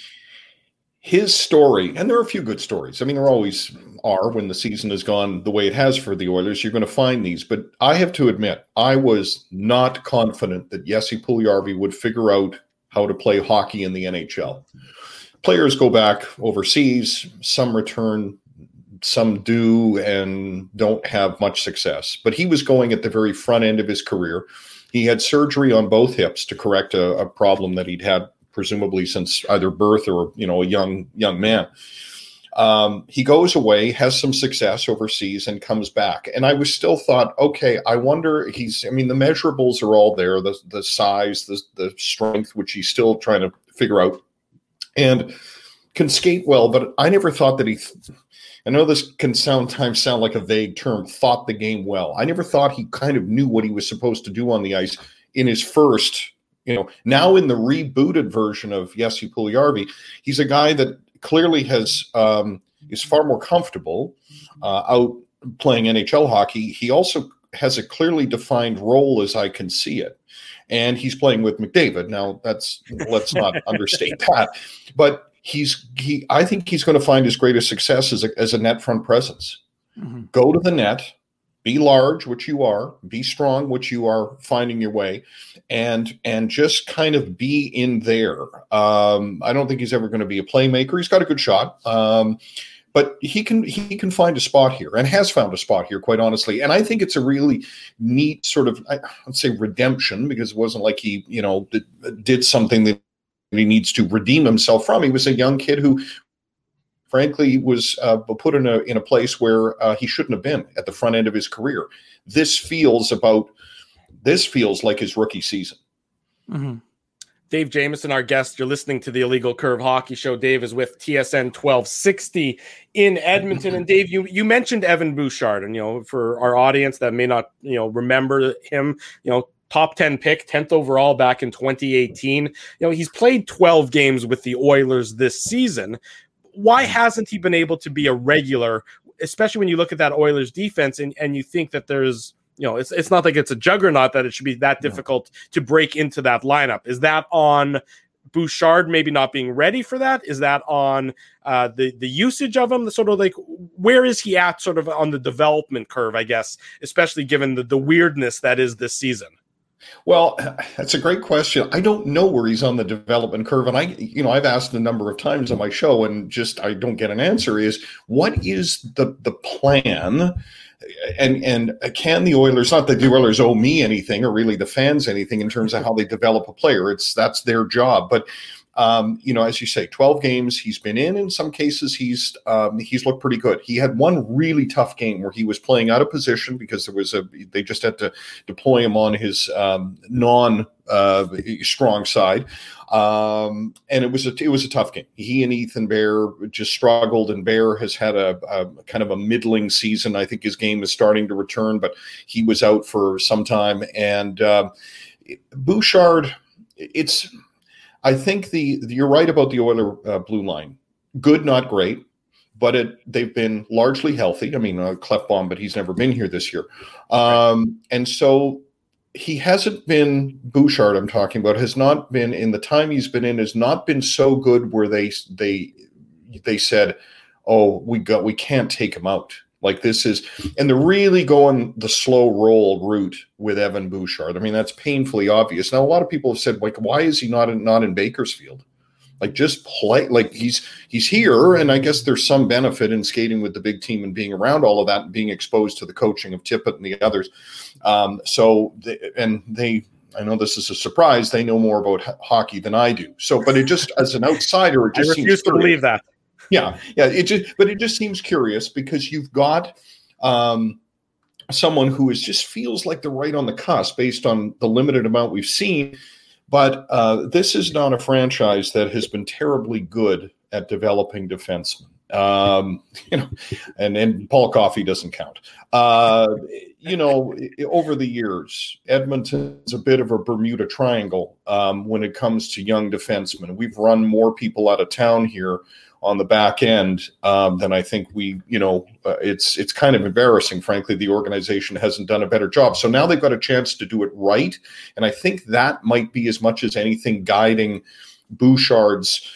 His story, and there are a few good stories. There always are when the season has gone the way it has for the Oilers. You're going to find these. But I have to admit, I was not confident that Jesse Puljujarvi would figure out how to play hockey in the NHL. Players go back overseas, some return, some do and don't have much success. But he was going at the very front end of his career. He had surgery on both hips to correct a problem that he'd had presumably since either birth or, a young man. He goes away, has some success overseas, and comes back. And I was still thought, okay, I wonder, the measurables are all there, the size, the strength, which he's still trying to figure out, and can skate well. But I never thought that I know this can sometimes sound like a vague term, thought the game well. I never thought he kind of knew what he was supposed to do on the ice in his first Now in the rebooted version of Jesse Puljujarvi, he's a guy that clearly is far more comfortable out playing NHL hockey. He also has a clearly defined role as I can see it. And he's playing with McDavid. Now let's not understate that, but I think he's going to find his greatest success as a net front presence. Mm-hmm. Go to the net, be large, which you are, be strong, which you are finding your way, and just kind of be in there. I don't think he's ever going to be a playmaker. He's got a good shot. But he can find a spot here and has found a spot here, quite honestly. And I think it's a really neat sort of, I'd say, redemption, because it wasn't like he, did something that he needs to redeem himself from. He was a young kid who, frankly, was put in a place where he shouldn't have been at the front end of his career. This feels like his rookie season. Mm-hmm. Dave Jamieson, our guest. You're listening to the Illegal Curve Hockey Show. Dave is with TSN 1260 in Edmonton. And Dave, you mentioned Evan Bouchard, and for our audience that may not remember him, top 10 pick, 10th overall back in 2018. He's played 12 games with the Oilers this season. Why hasn't he been able to be a regular, especially when you look at that Oilers defense and you think that there's it's not like it's a juggernaut that it should be that difficult to break into that lineup. Is that on Bouchard maybe not being ready for that? Is that on the usage of him? Sort of like, where is he at sort of on the development curve, I guess, especially given the weirdness that is this season? Well, that's a great question. I don't know where he's on the development curve. And I've asked a number of times on my show and I don't get an answer, is what is the plan? And can the Oilers, not that the Oilers owe me anything or really the fans anything in terms of how they develop a player. That's their job. But, as you say, 12 games he's been in some cases, he's looked pretty good. He had one really tough game where he was playing out of position because they just had to deploy him on his strong side. And it was a tough game. He and Ethan Bear just struggled, and Bear has had a kind of a middling season. I think his game is starting to return, but he was out for some time. And Bouchard, I think you're right about the Oiler blue line. Good, not great, but they've been largely healthy. I mean, Klefbom, but he's never been here this year. And so he hasn't been, Bouchard I'm talking about, has not been, in the time he's been in, has not been so good where they said, oh, we can't take him out. Like this is, and they're really going the slow roll route with Evan Bouchard. I mean, that's painfully obvious. Now, a lot of people have said, like, why is he not in Bakersfield? Like, just play, like he's here. And I guess there's some benefit in skating with the big team and being around all of that and being exposed to the coaching of Tippett and the others. I know this is a surprise, they know more about hockey than I do. So, but it just, as an outsider, it just I refuse to believe that. Yeah. It just seems curious because you've got someone who just feels like they're right on the cusp based on the limited amount we've seen. But this is not a franchise that has been terribly good at developing defensemen. And Paul Coffey doesn't count. Over the years, Edmonton's a bit of a Bermuda Triangle when it comes to young defensemen. We've run more people out of town here on the back end than I think it's kind of embarrassing, frankly. The organization hasn't done a better job. So now they've got a chance to do it right. And I think that might be as much as anything guiding Bouchard's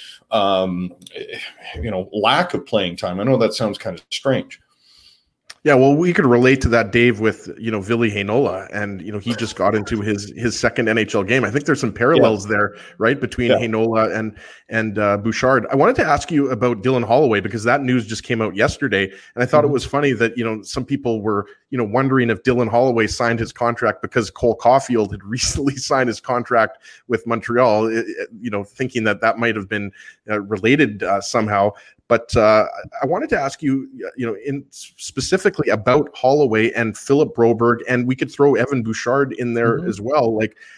lack of playing time. I know that sounds kind of strange. Yeah, well, we could relate to that, Dave, with Ville Heinola, and he just got into his second NHL game. I think there's some parallels there, right, between Heinola and Bouchard. I wanted to ask you about Dylan Holloway because that news just came out yesterday, and I thought it was funny that some people were wondering if Dylan Holloway signed his contract because Cole Caulfield had recently signed his contract with Montreal, thinking that might have been related somehow. But I wanted to ask you, specifically about Holloway and Philip Broberg, and we could throw Evan Bouchard in there as well. Like,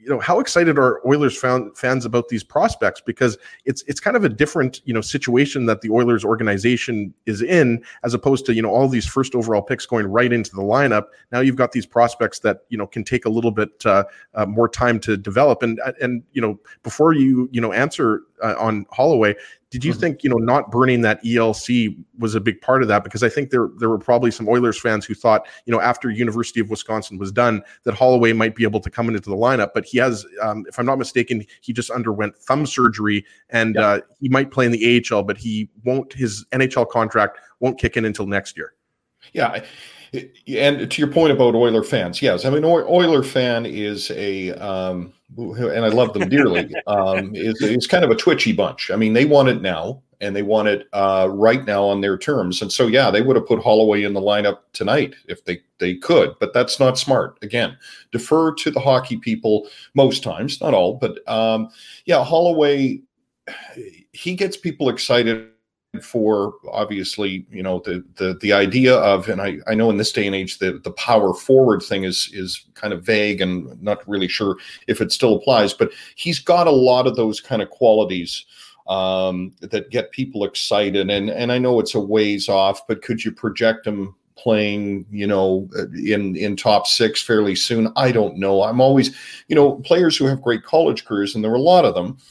how excited are Oilers fans about these prospects? Because it's kind of a different, situation that the Oilers organization is in, as opposed to, all these first overall picks going right into the lineup. Now you've got these prospects that, can take a little bit more time to develop. And before you, answer on Holloway, did you think, not burning that ELC was a big part of that? Because I think there were probably some Oilers fans who thought, after University of Wisconsin was done, that Holloway might be able to come into the lineup. But he has, if I'm not mistaken, he just underwent thumb surgery, and he might play in the AHL, but his NHL contract won't kick in until next year. Yeah. And to your point about Oiler fans, yes. I mean, Oiler fan is and I love them dearly, is kind of a twitchy bunch. I mean, they want it now, and they want it right now on their terms. And so, they would have put Holloway in the lineup tonight if they could, but that's not smart. Again, defer to the hockey people most times, not all, but Holloway, he gets people excited for, obviously, the idea of, and I know in this day and age the power forward thing is kind of vague and not really sure if it still applies, but he's got a lot of those kind of qualities that get people excited, and I know it's a ways off, but could you project him playing, in top six fairly soon? I don't know. I'm always, players who have great college careers, and there are a lot of them.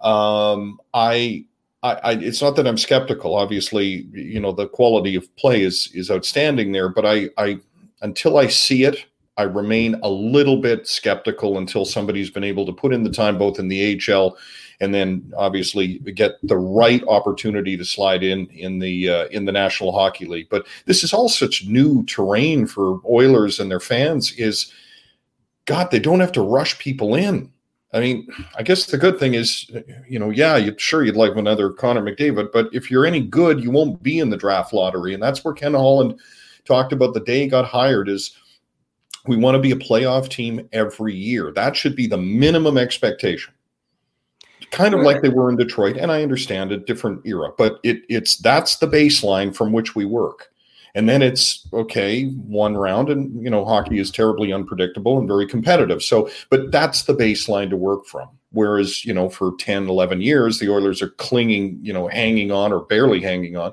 It's not that I'm skeptical. Obviously, the quality of play is outstanding there, but I until I see it, I remain a little bit skeptical until somebody's been able to put in the time, both in the AHL and then obviously get the right opportunity to slide in the National Hockey League. But this is all such new terrain for Oilers and their fans. They don't have to rush people in. I mean, I guess the good thing is, you'd like another Connor McDavid, but if you're any good, you won't be in the draft lottery. And that's where Ken Holland talked about the day he got hired, is we want to be a playoff team every year. That should be the minimum expectation. Kind of like they were in Detroit, and I understand a different era, but that's the baseline from which we work. And then it's okay, one round, and hockey is terribly unpredictable and very competitive. So, but that's the baseline to work from. Whereas, for 10, 11 years, the Oilers are clinging, hanging on or barely hanging on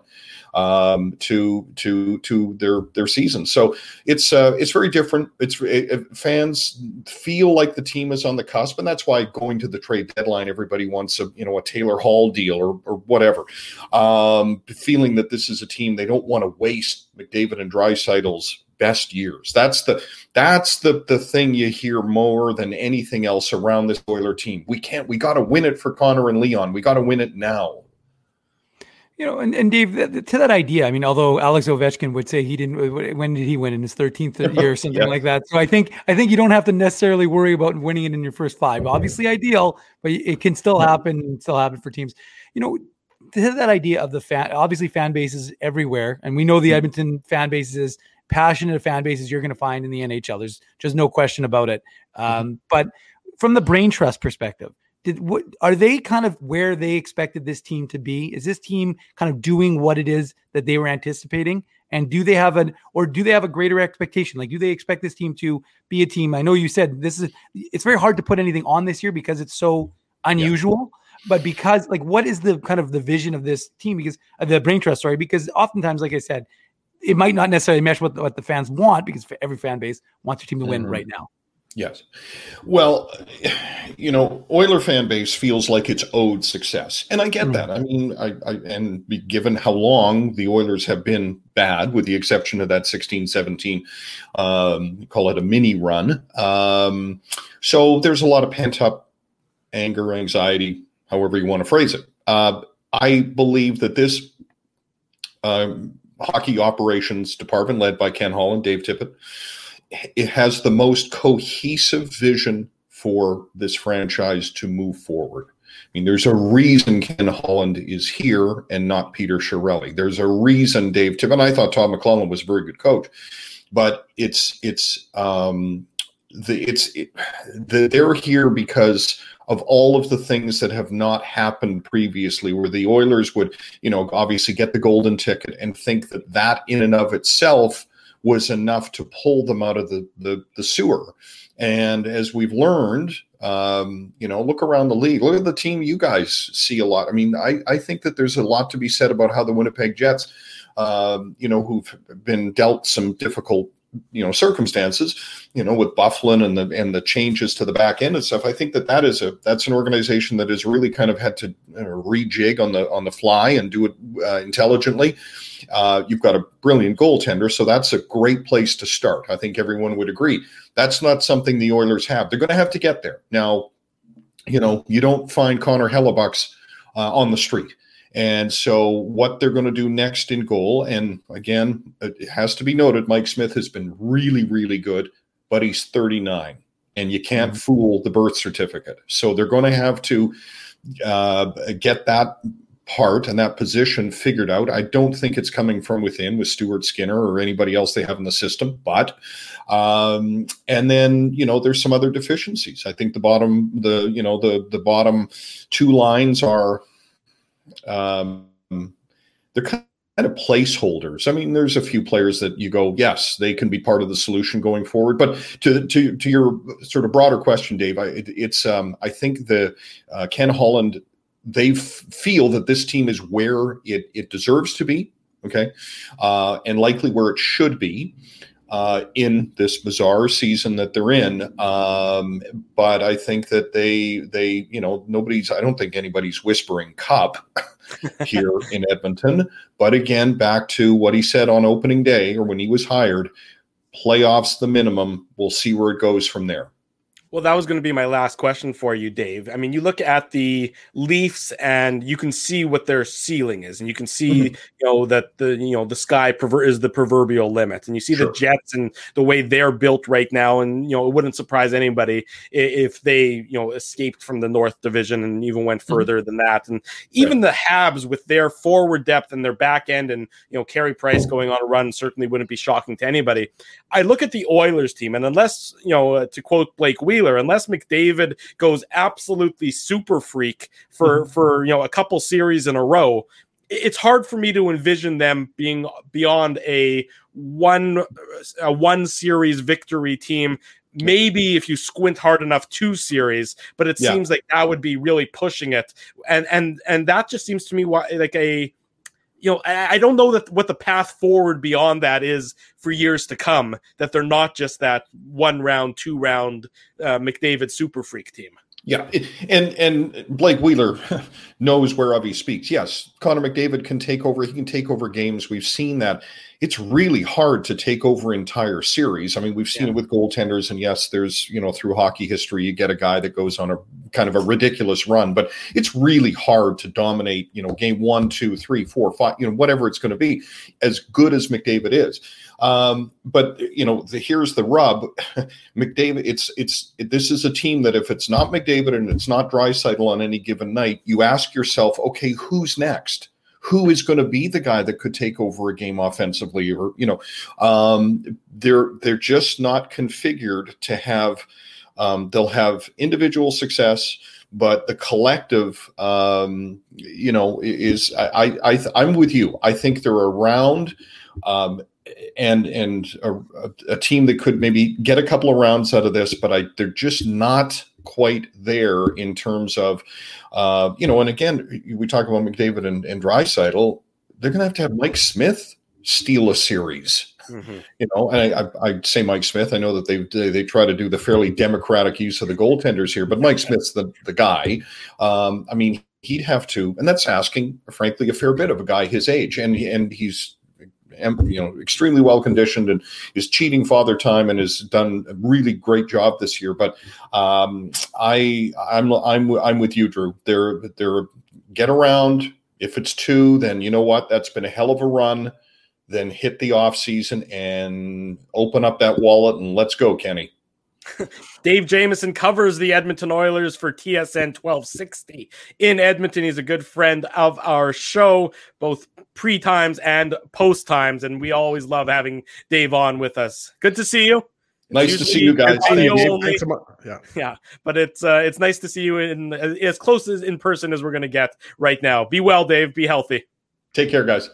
to their season. So it's very different. Fans feel like the team is on the cusp, and that's why going to the trade deadline, everybody wants a Taylor Hall deal or whatever. Feeling that this is a team they don't want to waste McDavid and Draisaitl's best years. That's the thing you hear more than anything else around this Oiler team. We got to win it for Connor and Leon. We got to win it now. And Dave, to that idea, I mean, although Alex Ovechkin would say he didn't, when did he win, in his 13th year or something like that? So I think you don't have to necessarily worry about winning it in your first five. Obviously ideal, but it can still happen for teams. To that idea of the fan bases everywhere. And we know the Edmonton fan base is passionate fan bases you're going to find in the NHL. There's just no question about it. But from the brain trust perspective, are they kind of where they expected this team to be? Is this team kind of doing what it is that they were anticipating? And do they have a greater expectation? Like, do they expect this team to be a team? I know you said it's very hard to put anything on this year because it's so unusual, but because what is the kind of the vision of this team? Because the brain trust, because oftentimes, like I said, it might not necessarily mesh with what the fans want, because every fan base wants their team to win right now. Yes. Well, Oiler fan base feels like it's owed success. And I get that. I mean, and given how long the Oilers have been bad, with the exception of that 16-17, call it a mini run. So there's a lot of pent up anger, anxiety, however you want to phrase it. I believe that this hockey operations department, led by Ken Holland, Dave Tippett, it has the most cohesive vision for this franchise to move forward. I mean, there's a reason Ken Holland is here and not Peter Chiarelli. There's a reason Dave Tippett, and I thought Todd McClellan was a very good coach, but they're here because of all of the things that have not happened previously, where the Oilers would, obviously get the golden ticket and think that in and of itself was enough to pull them out of the sewer. And as we've learned, Look around the league. Look at the team you guys see a lot. I mean, I think that there's a lot to be said about how the Winnipeg Jets, who've been dealt some difficult circumstances, with Byfuglien and the changes to the back end and stuff. I think that's an organization that has really kind of had to rejig on the fly and do it intelligently. You've got a brilliant goaltender, so that's a great place to start. I think everyone would agree. That's not something the Oilers have. They're going to have to get there. Now, you don't find Connor Hellebucks on the street. And so what they're going to do next in goal, and again, it has to be noted, Mike Smith has been really, really good, but he's 39, and you can't fool the birth certificate. So they're going to have to get that part and that position figured out. I don't think it's coming from within with Stuart Skinner or anybody else they have in the system, but and then there's some other deficiencies. I think the bottom two lines are they're kind of placeholders. I mean, there's a few players that you go, yes, they can be part of the solution going forward. But to your sort of broader question, Dave, I think the Ken Holland, they feel that this team is where it deserves to be, okay, and likely where it should be in this bizarre season that they're in. But I think that they I don't think anybody's whispering cup here in Edmonton. But again, back to what he said on opening day or when he was hired, playoffs the minimum. We'll see where it goes from there. Well, that was going to be my last question for you, Dave. I mean, you look at the Leafs and you can see what their ceiling is, and you can see, that the sky is the proverbial limit, and you see the Jets and the way they're built right now. And, it wouldn't surprise anybody if they, escaped from the North Division and even went further than that. And even the Habs with their forward depth and their back end and, Carey Price going on a run certainly wouldn't be shocking to anybody. I look at the Oilers team, and unless, to quote Blake Wheeler, unless McDavid goes absolutely super freak for a couple series in a row, it's hard for me to envision them being beyond a one series victory team. Maybe if you squint hard enough, 2 series, but it seems like that would be really pushing it, and that just seems to me like a. I don't know what the path forward beyond that is for years to come, that they're not just that 1 round, 2 round McDavid super freak team. Yeah, and Blake Wheeler knows whereof he speaks. Yes, Connor McDavid can take over. He can take over games. We've seen that. It's really hard to take over entire series. I mean, we've seen it with goaltenders, and yes, there's, through hockey history, you get a guy that goes on a kind of a ridiculous run, but it's really hard to dominate, game 1, 2, 3, 4, 5, whatever it's going to be, as good as McDavid is. But here's the rub. McDavid, this is a team that if it's not McDavid and it's not Draisaitl on any given night, you ask yourself, okay, who's next? Who is going to be the guy that could take over a game offensively? Or, they're just not configured to have, they'll have individual success, but the collective, is, I'm with you. I think they're around, and a team that could maybe get a couple of rounds out of this, but they're just not quite there in terms of, and again, we talk about McDavid and Draisaitl, they're going to have Mike Smith steal a series. And I say Mike Smith. I know that they try to do the fairly democratic use of the goaltenders here, but Mike Smith's the guy. I mean, he'd have to, and that's asking, frankly, a fair bit of a guy his age, and he's extremely well conditioned and is cheating father time and has done a really great job this year. But I'm with you, Drew. They're get around. If it's 2, then you know what? That's been a hell of a run. Then hit the off season and open up that wallet and let's go, Kenny. Dave Jamieson covers the Edmonton Oilers for TSN 1260 in Edmonton. He's a good friend of our show, both pre-times and post-times, and we always love having Dave on with us. Good to see you. Nice to see you guys. Yeah, but it's nice to see you in as close as in person as we're going to get right now. Be well, Dave. Be healthy. Take care, guys.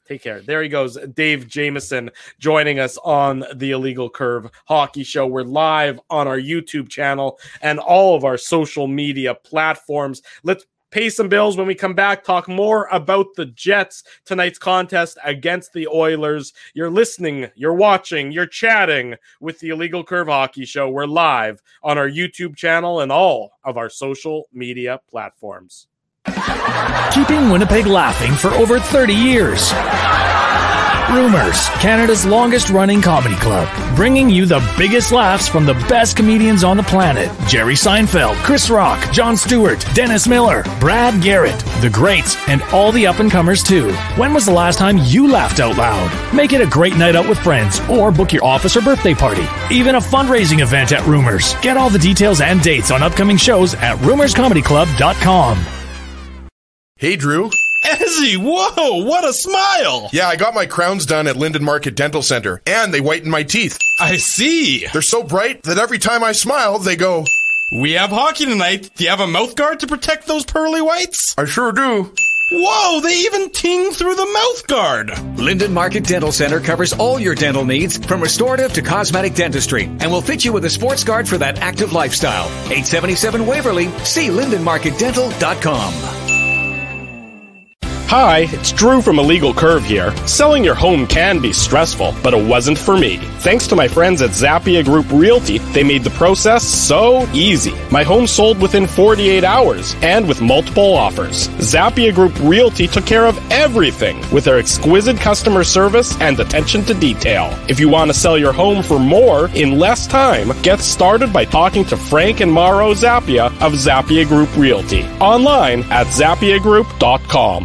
Take care. There he goes, Dave Jameson, joining us on the Illegal Curve Hockey Show. We're live on our YouTube channel and all of our social media platforms. Let's pay some bills. When we come back, talk more about the Jets, tonight's contest against the Oilers. You're listening, you're watching, you're chatting with the Illegal Curve Hockey Show. We're live on our YouTube channel and all of our social media platforms. Keeping Winnipeg laughing for over 30 years. Rumors, Canada's longest-running comedy club, bringing you the biggest laughs from the best comedians on the planet. Jerry Seinfeld, Chris Rock, Jon Stewart, Dennis Miller, Brad Garrett, the greats, and all the up-and-comers too. When was the last time you laughed out loud? Make it a great night out with friends, or book your office or birthday party. Even a fundraising event at Rumors. Get all the details and dates on upcoming shows at rumorscomedyclub.com. Hey, Drew. Ezzy, whoa, what a smile! Yeah, I got my crowns done at Linden Market Dental Center, and they whitened my teeth. I see. They're so bright that every time I smile, they go, "We have hockey tonight. Do you have a mouth guard to protect those pearly whites?" I sure do. Whoa, they even ting through the mouth guard. Linden Market Dental Center covers all your dental needs, from restorative to cosmetic dentistry, and will fit you with a sports guard for that active lifestyle. 877 Waverly. See lindenmarketdental.com. Hi, it's Drew from Illegal Curve here. Selling your home can be stressful, but it wasn't for me. Thanks to my friends at Zappia Group Realty, they made the process so easy. My home sold within 48 hours, and with multiple offers. Zappia Group Realty took care of everything with their exquisite customer service and attention to detail. If you want to sell your home for more in less time, get started by talking to Frank and Mauro Zappia of Zappia Group Realty. Online at zappiagroup.com.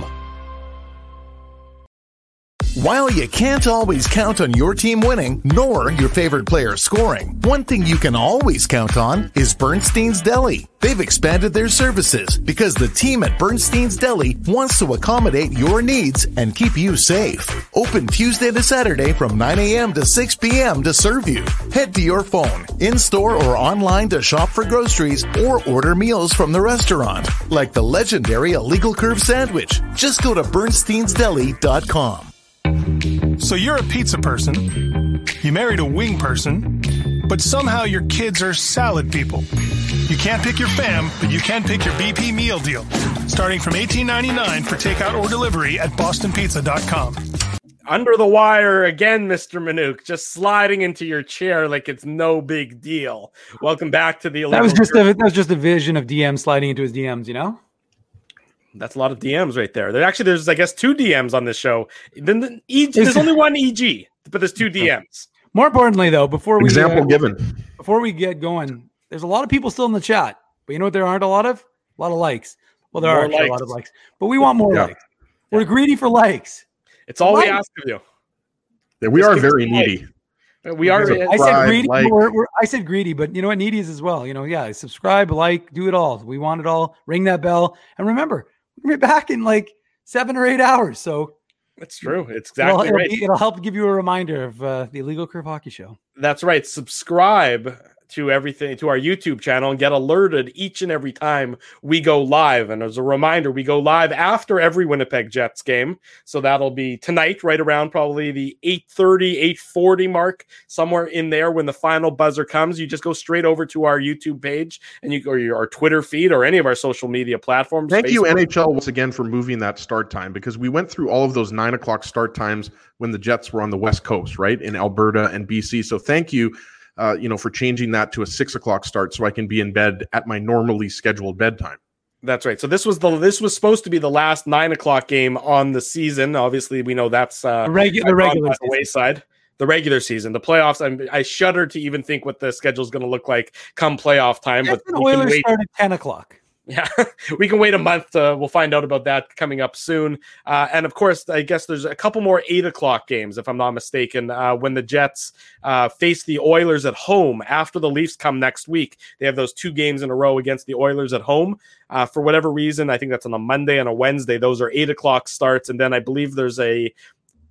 While you can't always count on your team winning, nor your favorite player scoring, one thing you can always count on is Bernstein's Deli. They've expanded their services because the team at Bernstein's Deli wants to accommodate your needs and keep you safe. Open Tuesday to Saturday from 9 a.m. to 6 p.m. to serve you. Head to your phone, in-store or online to shop for groceries or order meals from the restaurant, like the legendary Illegal Curve Sandwich. Just go to bernsteinsdeli.com. So you're a pizza person, you married a wing person, but somehow your kids are salad people. You can't pick your fam, but you can pick your BP meal deal, starting from $18.99 for takeout or delivery at bostonpizza.com. Under the wire again, Mr. Manuk, just sliding into your chair like it's no big deal. Welcome back to the Illegal That was just a vision of DM sliding into his DMs, you know? That's a lot of DMs right there. There's, I guess, 2 DMs on this show. Then there's only one EG, but there's 2 DMs. More importantly, though, before we get going, there's a lot of people still in the chat. But you know what there aren't a lot of? A lot of likes. Well, there are a lot of likes. But we want more likes. We're greedy for likes. It's all we ask of you. Yeah, we are very needy. We are. I said greedy. I said greedy, but you know what? Needy is as well. You know, yeah. Subscribe, like, do it all. We want it all. Ring that bell, and remember, we're back in like 7 or 8 hours. So that's true. It's exactly right. It'll help give you a reminder of the Illegal Curve Hockey Show. That's right. Subscribe to everything, to our YouTube channel, and get alerted each and every time we go live. And as a reminder, we go live after every Winnipeg Jets game. So that'll be tonight, right around probably the 8:30, 8:40 mark, somewhere in there when the final buzzer comes. You just go straight over to our YouTube page and our Twitter feed or any of our social media platforms. Thank you, NHL, once again for moving that start time, because we went through all of those 9 o'clock start times when the Jets were on the West Coast, right, in Alberta and BC. So thank you. For changing that to a 6 o'clock start so I can be in bed at my normally scheduled bedtime. That's right. So this was supposed to be the last 9 o'clock game on the season. Obviously, we know that's the regular wayside. The regular season, the playoffs. I shudder to even think what the schedule is going to look like come playoff time. But the Oilers start at 10 o'clock. Yeah, we can wait a month. We'll find out about that coming up soon. And of course, I guess there's a couple more 8 o'clock games, if I'm not mistaken, when the Jets face the Oilers at home after the Leafs come next week. They have those 2 games in a row against the Oilers at home. For whatever reason, I think that's on a Monday and a Wednesday. Those are 8 o'clock starts. And then I believe there's a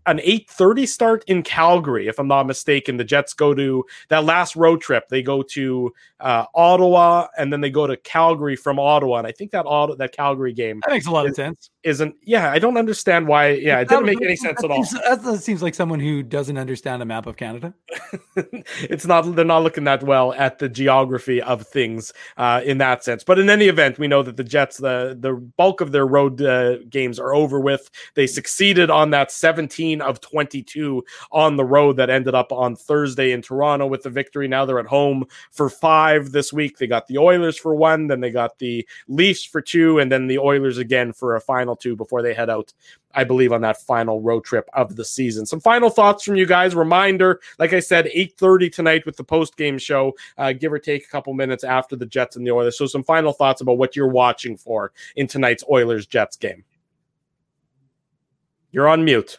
an 8:30 start in Calgary, if I'm not mistaken. The Jets go to that last road trip. They go to Ottawa, and then they go to Calgary from Ottawa. And I think that Calgary game that makes a lot of sense. I don't understand why. Yeah, it didn't make any sense at all. That seems like someone who doesn't understand a map of Canada. It's not. They're not looking that well at the geography of things in that sense. But in any event, we know that the Jets, the bulk of their road games are over with. They succeeded on that 17 of 22 on the road that ended up on Thursday in Toronto with the victory. Now they're at home for 5 this week. They got the Oilers for 1, then they got the Leafs for 2, and then the Oilers again for a final 2 before they head out, I believe, on that final road trip of the season. Some final thoughts from you guys. Reminder, like I said, 8:30 tonight with the post-game show, give or take a couple minutes after the Jets and the Oilers. So some final thoughts about what you're watching for in tonight's Oilers-Jets game. You're on mute.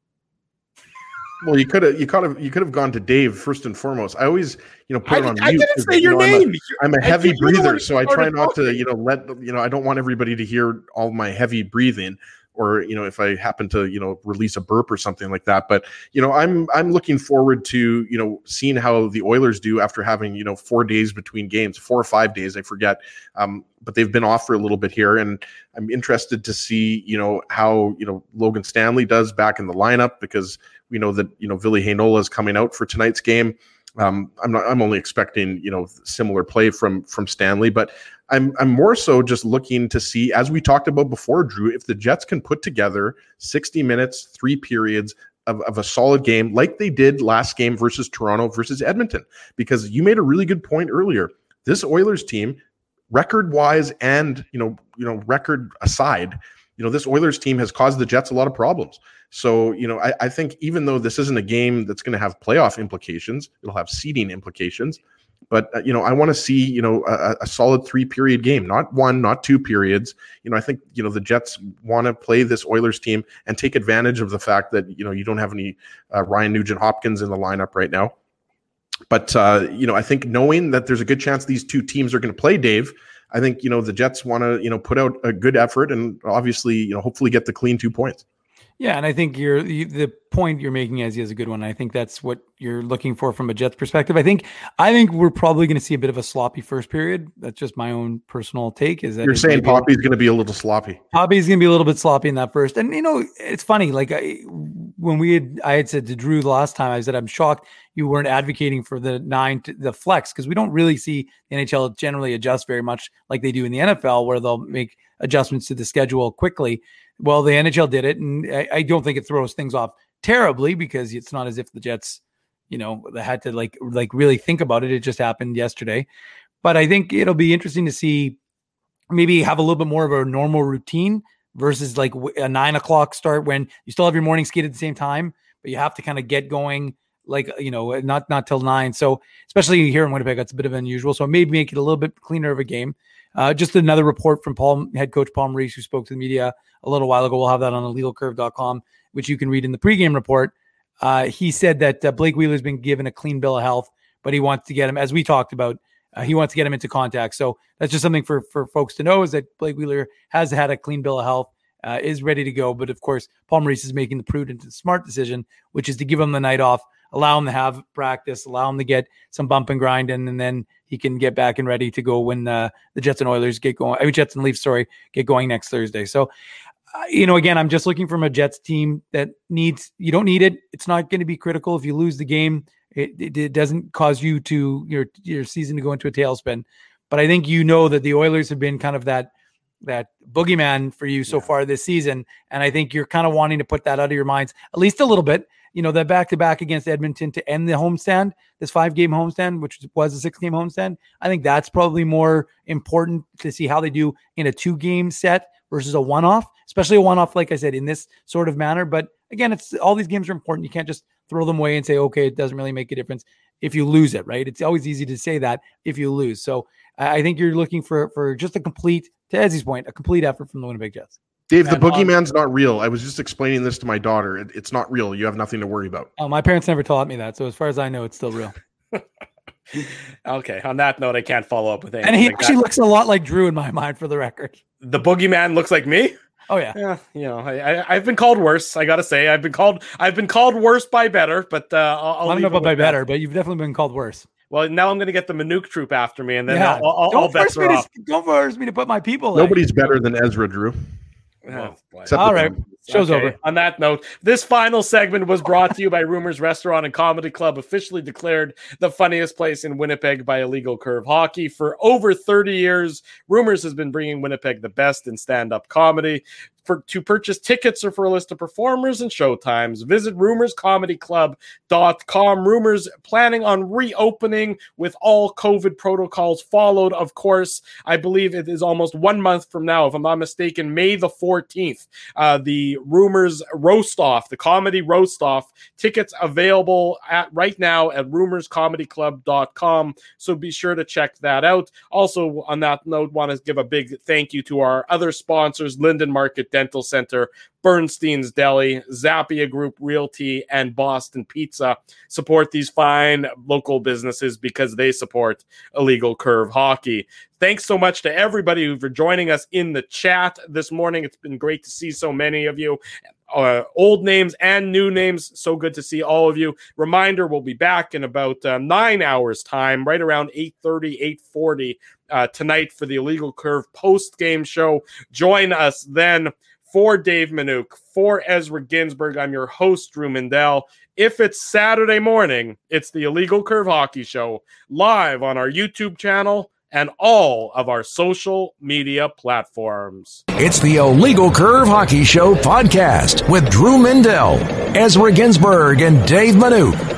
Well, you could have gone to Dave first and foremost. I always, put it on mute. I didn't say your name. I'm a heavy breather, so I try not to, I don't want everybody to hear all my heavy breathing, or if I happen to release a burp or something like that. But I'm looking forward to seeing how the Oilers do after having 4 days between games, 4 or 5 days, I forget. But they've been off for a little bit here, and I'm interested to see how Logan Stanley does back in the lineup, because we know that Ville Heinola is coming out for tonight's game. I'm only expecting similar play from Stanley, but I'm more so just looking to see, as we talked about before, Drew, if the Jets can put together 60 minutes, 3 periods of a solid game like they did last game versus Toronto versus Edmonton. Because you made a really good point earlier. This Oilers team, record-wise and record aside, this Oilers team has caused the Jets a lot of problems. So, I think even though this isn't a game that's going to have playoff implications, it'll have seeding implications. But, I want to see, a solid 3-period game, not 1, not 2 periods. I think, the Jets want to play this Oilers team and take advantage of the fact that, you don't have any Ryan Nugent-Hopkins in the lineup right now. But, I think knowing that there's a good chance these two teams are going to play, Dave, I think, the Jets want to, put out a good effort and obviously, hopefully get the clean 2 points. Yeah, and I think the point you're making, Ezzy, is a good one. I think that's what you're looking for from a Jets perspective. I think we're probably going to see a bit of a sloppy first period. That's just my own personal take. Is that you're saying Poppy's going to be a little sloppy? Poppy's going to be a little bit sloppy in that first. And it's funny. Like I had said to Drew the last time, I said I'm shocked you weren't advocating for the flex, because we don't really see the NHL generally adjust very much like they do in the NFL, where they'll make adjustments to the schedule quickly. Well, the NHL did it, and I don't think it throws things off terribly, because it's not as if the Jets, they had to like really think about it. It just happened yesterday. But I think it'll be interesting to see, maybe have a little bit more of a normal routine versus like a 9 o'clock start when you still have your morning skate at the same time, but you have to kind of get going not till 9. So especially here in Winnipeg, that's a bit of unusual. So maybe make it a little bit cleaner of a game. Just another report from head coach Paul Maurice, who spoke to the media a little while ago. We'll have that on illegalcurve.com, which you can read in the pregame report. He said that Blake Wheeler's been given a clean bill of health, but he wants to get him, as we talked about, he wants to get him into contact. So that's just something for folks to know, is that Blake Wheeler has had a clean bill of health, is ready to go. But of course, Paul Maurice is making the prudent and smart decision, which is to give him the night off, allow him to have practice, allow him to get some bump and grind in, and then he can get back and ready to go when the Jets and Oilers get going. Jets and Leafs, get going next Thursday. So, again, I'm just looking from a Jets team that you don't need it. It's not going to be critical if you lose the game. It doesn't cause you to your season to go into a tailspin. But I think that the Oilers have been kind of that boogeyman for you so far this season, and I think you're kind of wanting to put that out of your minds at least a little bit. That back-to-back against Edmonton to end the homestand, this 5-game homestand, which was a 6-game homestand. I think that's probably more important to see how they do in a 2-game set versus a one-off, especially a one-off, like I said, in this sort of manner. But again, all these games are important. You can't just throw them away and say, okay, it doesn't really make a difference if you lose it, right? It's always easy to say that if you lose. So I think you're looking for just to Ezzy's point, a complete effort from the Winnipeg Jets. Dave, the boogeyman's not real. I was just explaining this to my daughter. It's not real. You have nothing to worry about. Oh, my parents never taught me that. So as far as I know, it's still real. Okay. On that note, I can't follow up with anything. And he actually looks a lot like Drew in my mind, for the record. The boogeyman looks like me? Oh yeah. I've been called worse. I gotta say, I've been called worse by better. But I don't know about by better, but you've definitely been called worse. Well, now I'm going to get the Manuk troop after me, and then I'll bets are off. Don't force me to put my people. Nobody's better than Ezra, Drew. All right. Show's over. On that note, this final segment was brought to you by Rumors Restaurant and Comedy Club, officially declared the funniest place in Winnipeg by Illegal Curve Hockey. For over 30 years, Rumors has been bringing Winnipeg the best in stand-up comedy. To purchase tickets or for a list of performers and showtimes, visit rumorscomedyclub.com. Rumors planning on reopening with all COVID protocols followed, of course. I believe it is almost 1 month from now, if I'm not mistaken, May the 14th. The Rumors Roast-Off, the comedy Roast-Off, tickets available right now at rumorscomedyclub.com, so be sure to check that out. Also, on that note, want to give a big thank you to our other sponsors, Linden Market Dental Center, Bernstein's Deli, Zappia Group Realty, and Boston Pizza. Support these fine local businesses because they support Illegal Curve Hockey. Thanks so much to everybody for joining us in the chat this morning. It's been great to see so many of you. Old names and new names. So good to see all of you. Reminder, we'll be back in about 9 hours time, right around 8:30, 8:40 tonight for the Illegal Curve post-game show. Join us then. For Dave Manuk, for Ezra Ginsburg, I'm your host, Drew Mindell. If it's Saturday morning, it's the Illegal Curve Hockey Show, live on our YouTube channel and all of our social media platforms. It's the Illegal Curve Hockey Show podcast with Drew Mindell, Ezra Ginsburg, and Dave Manuk.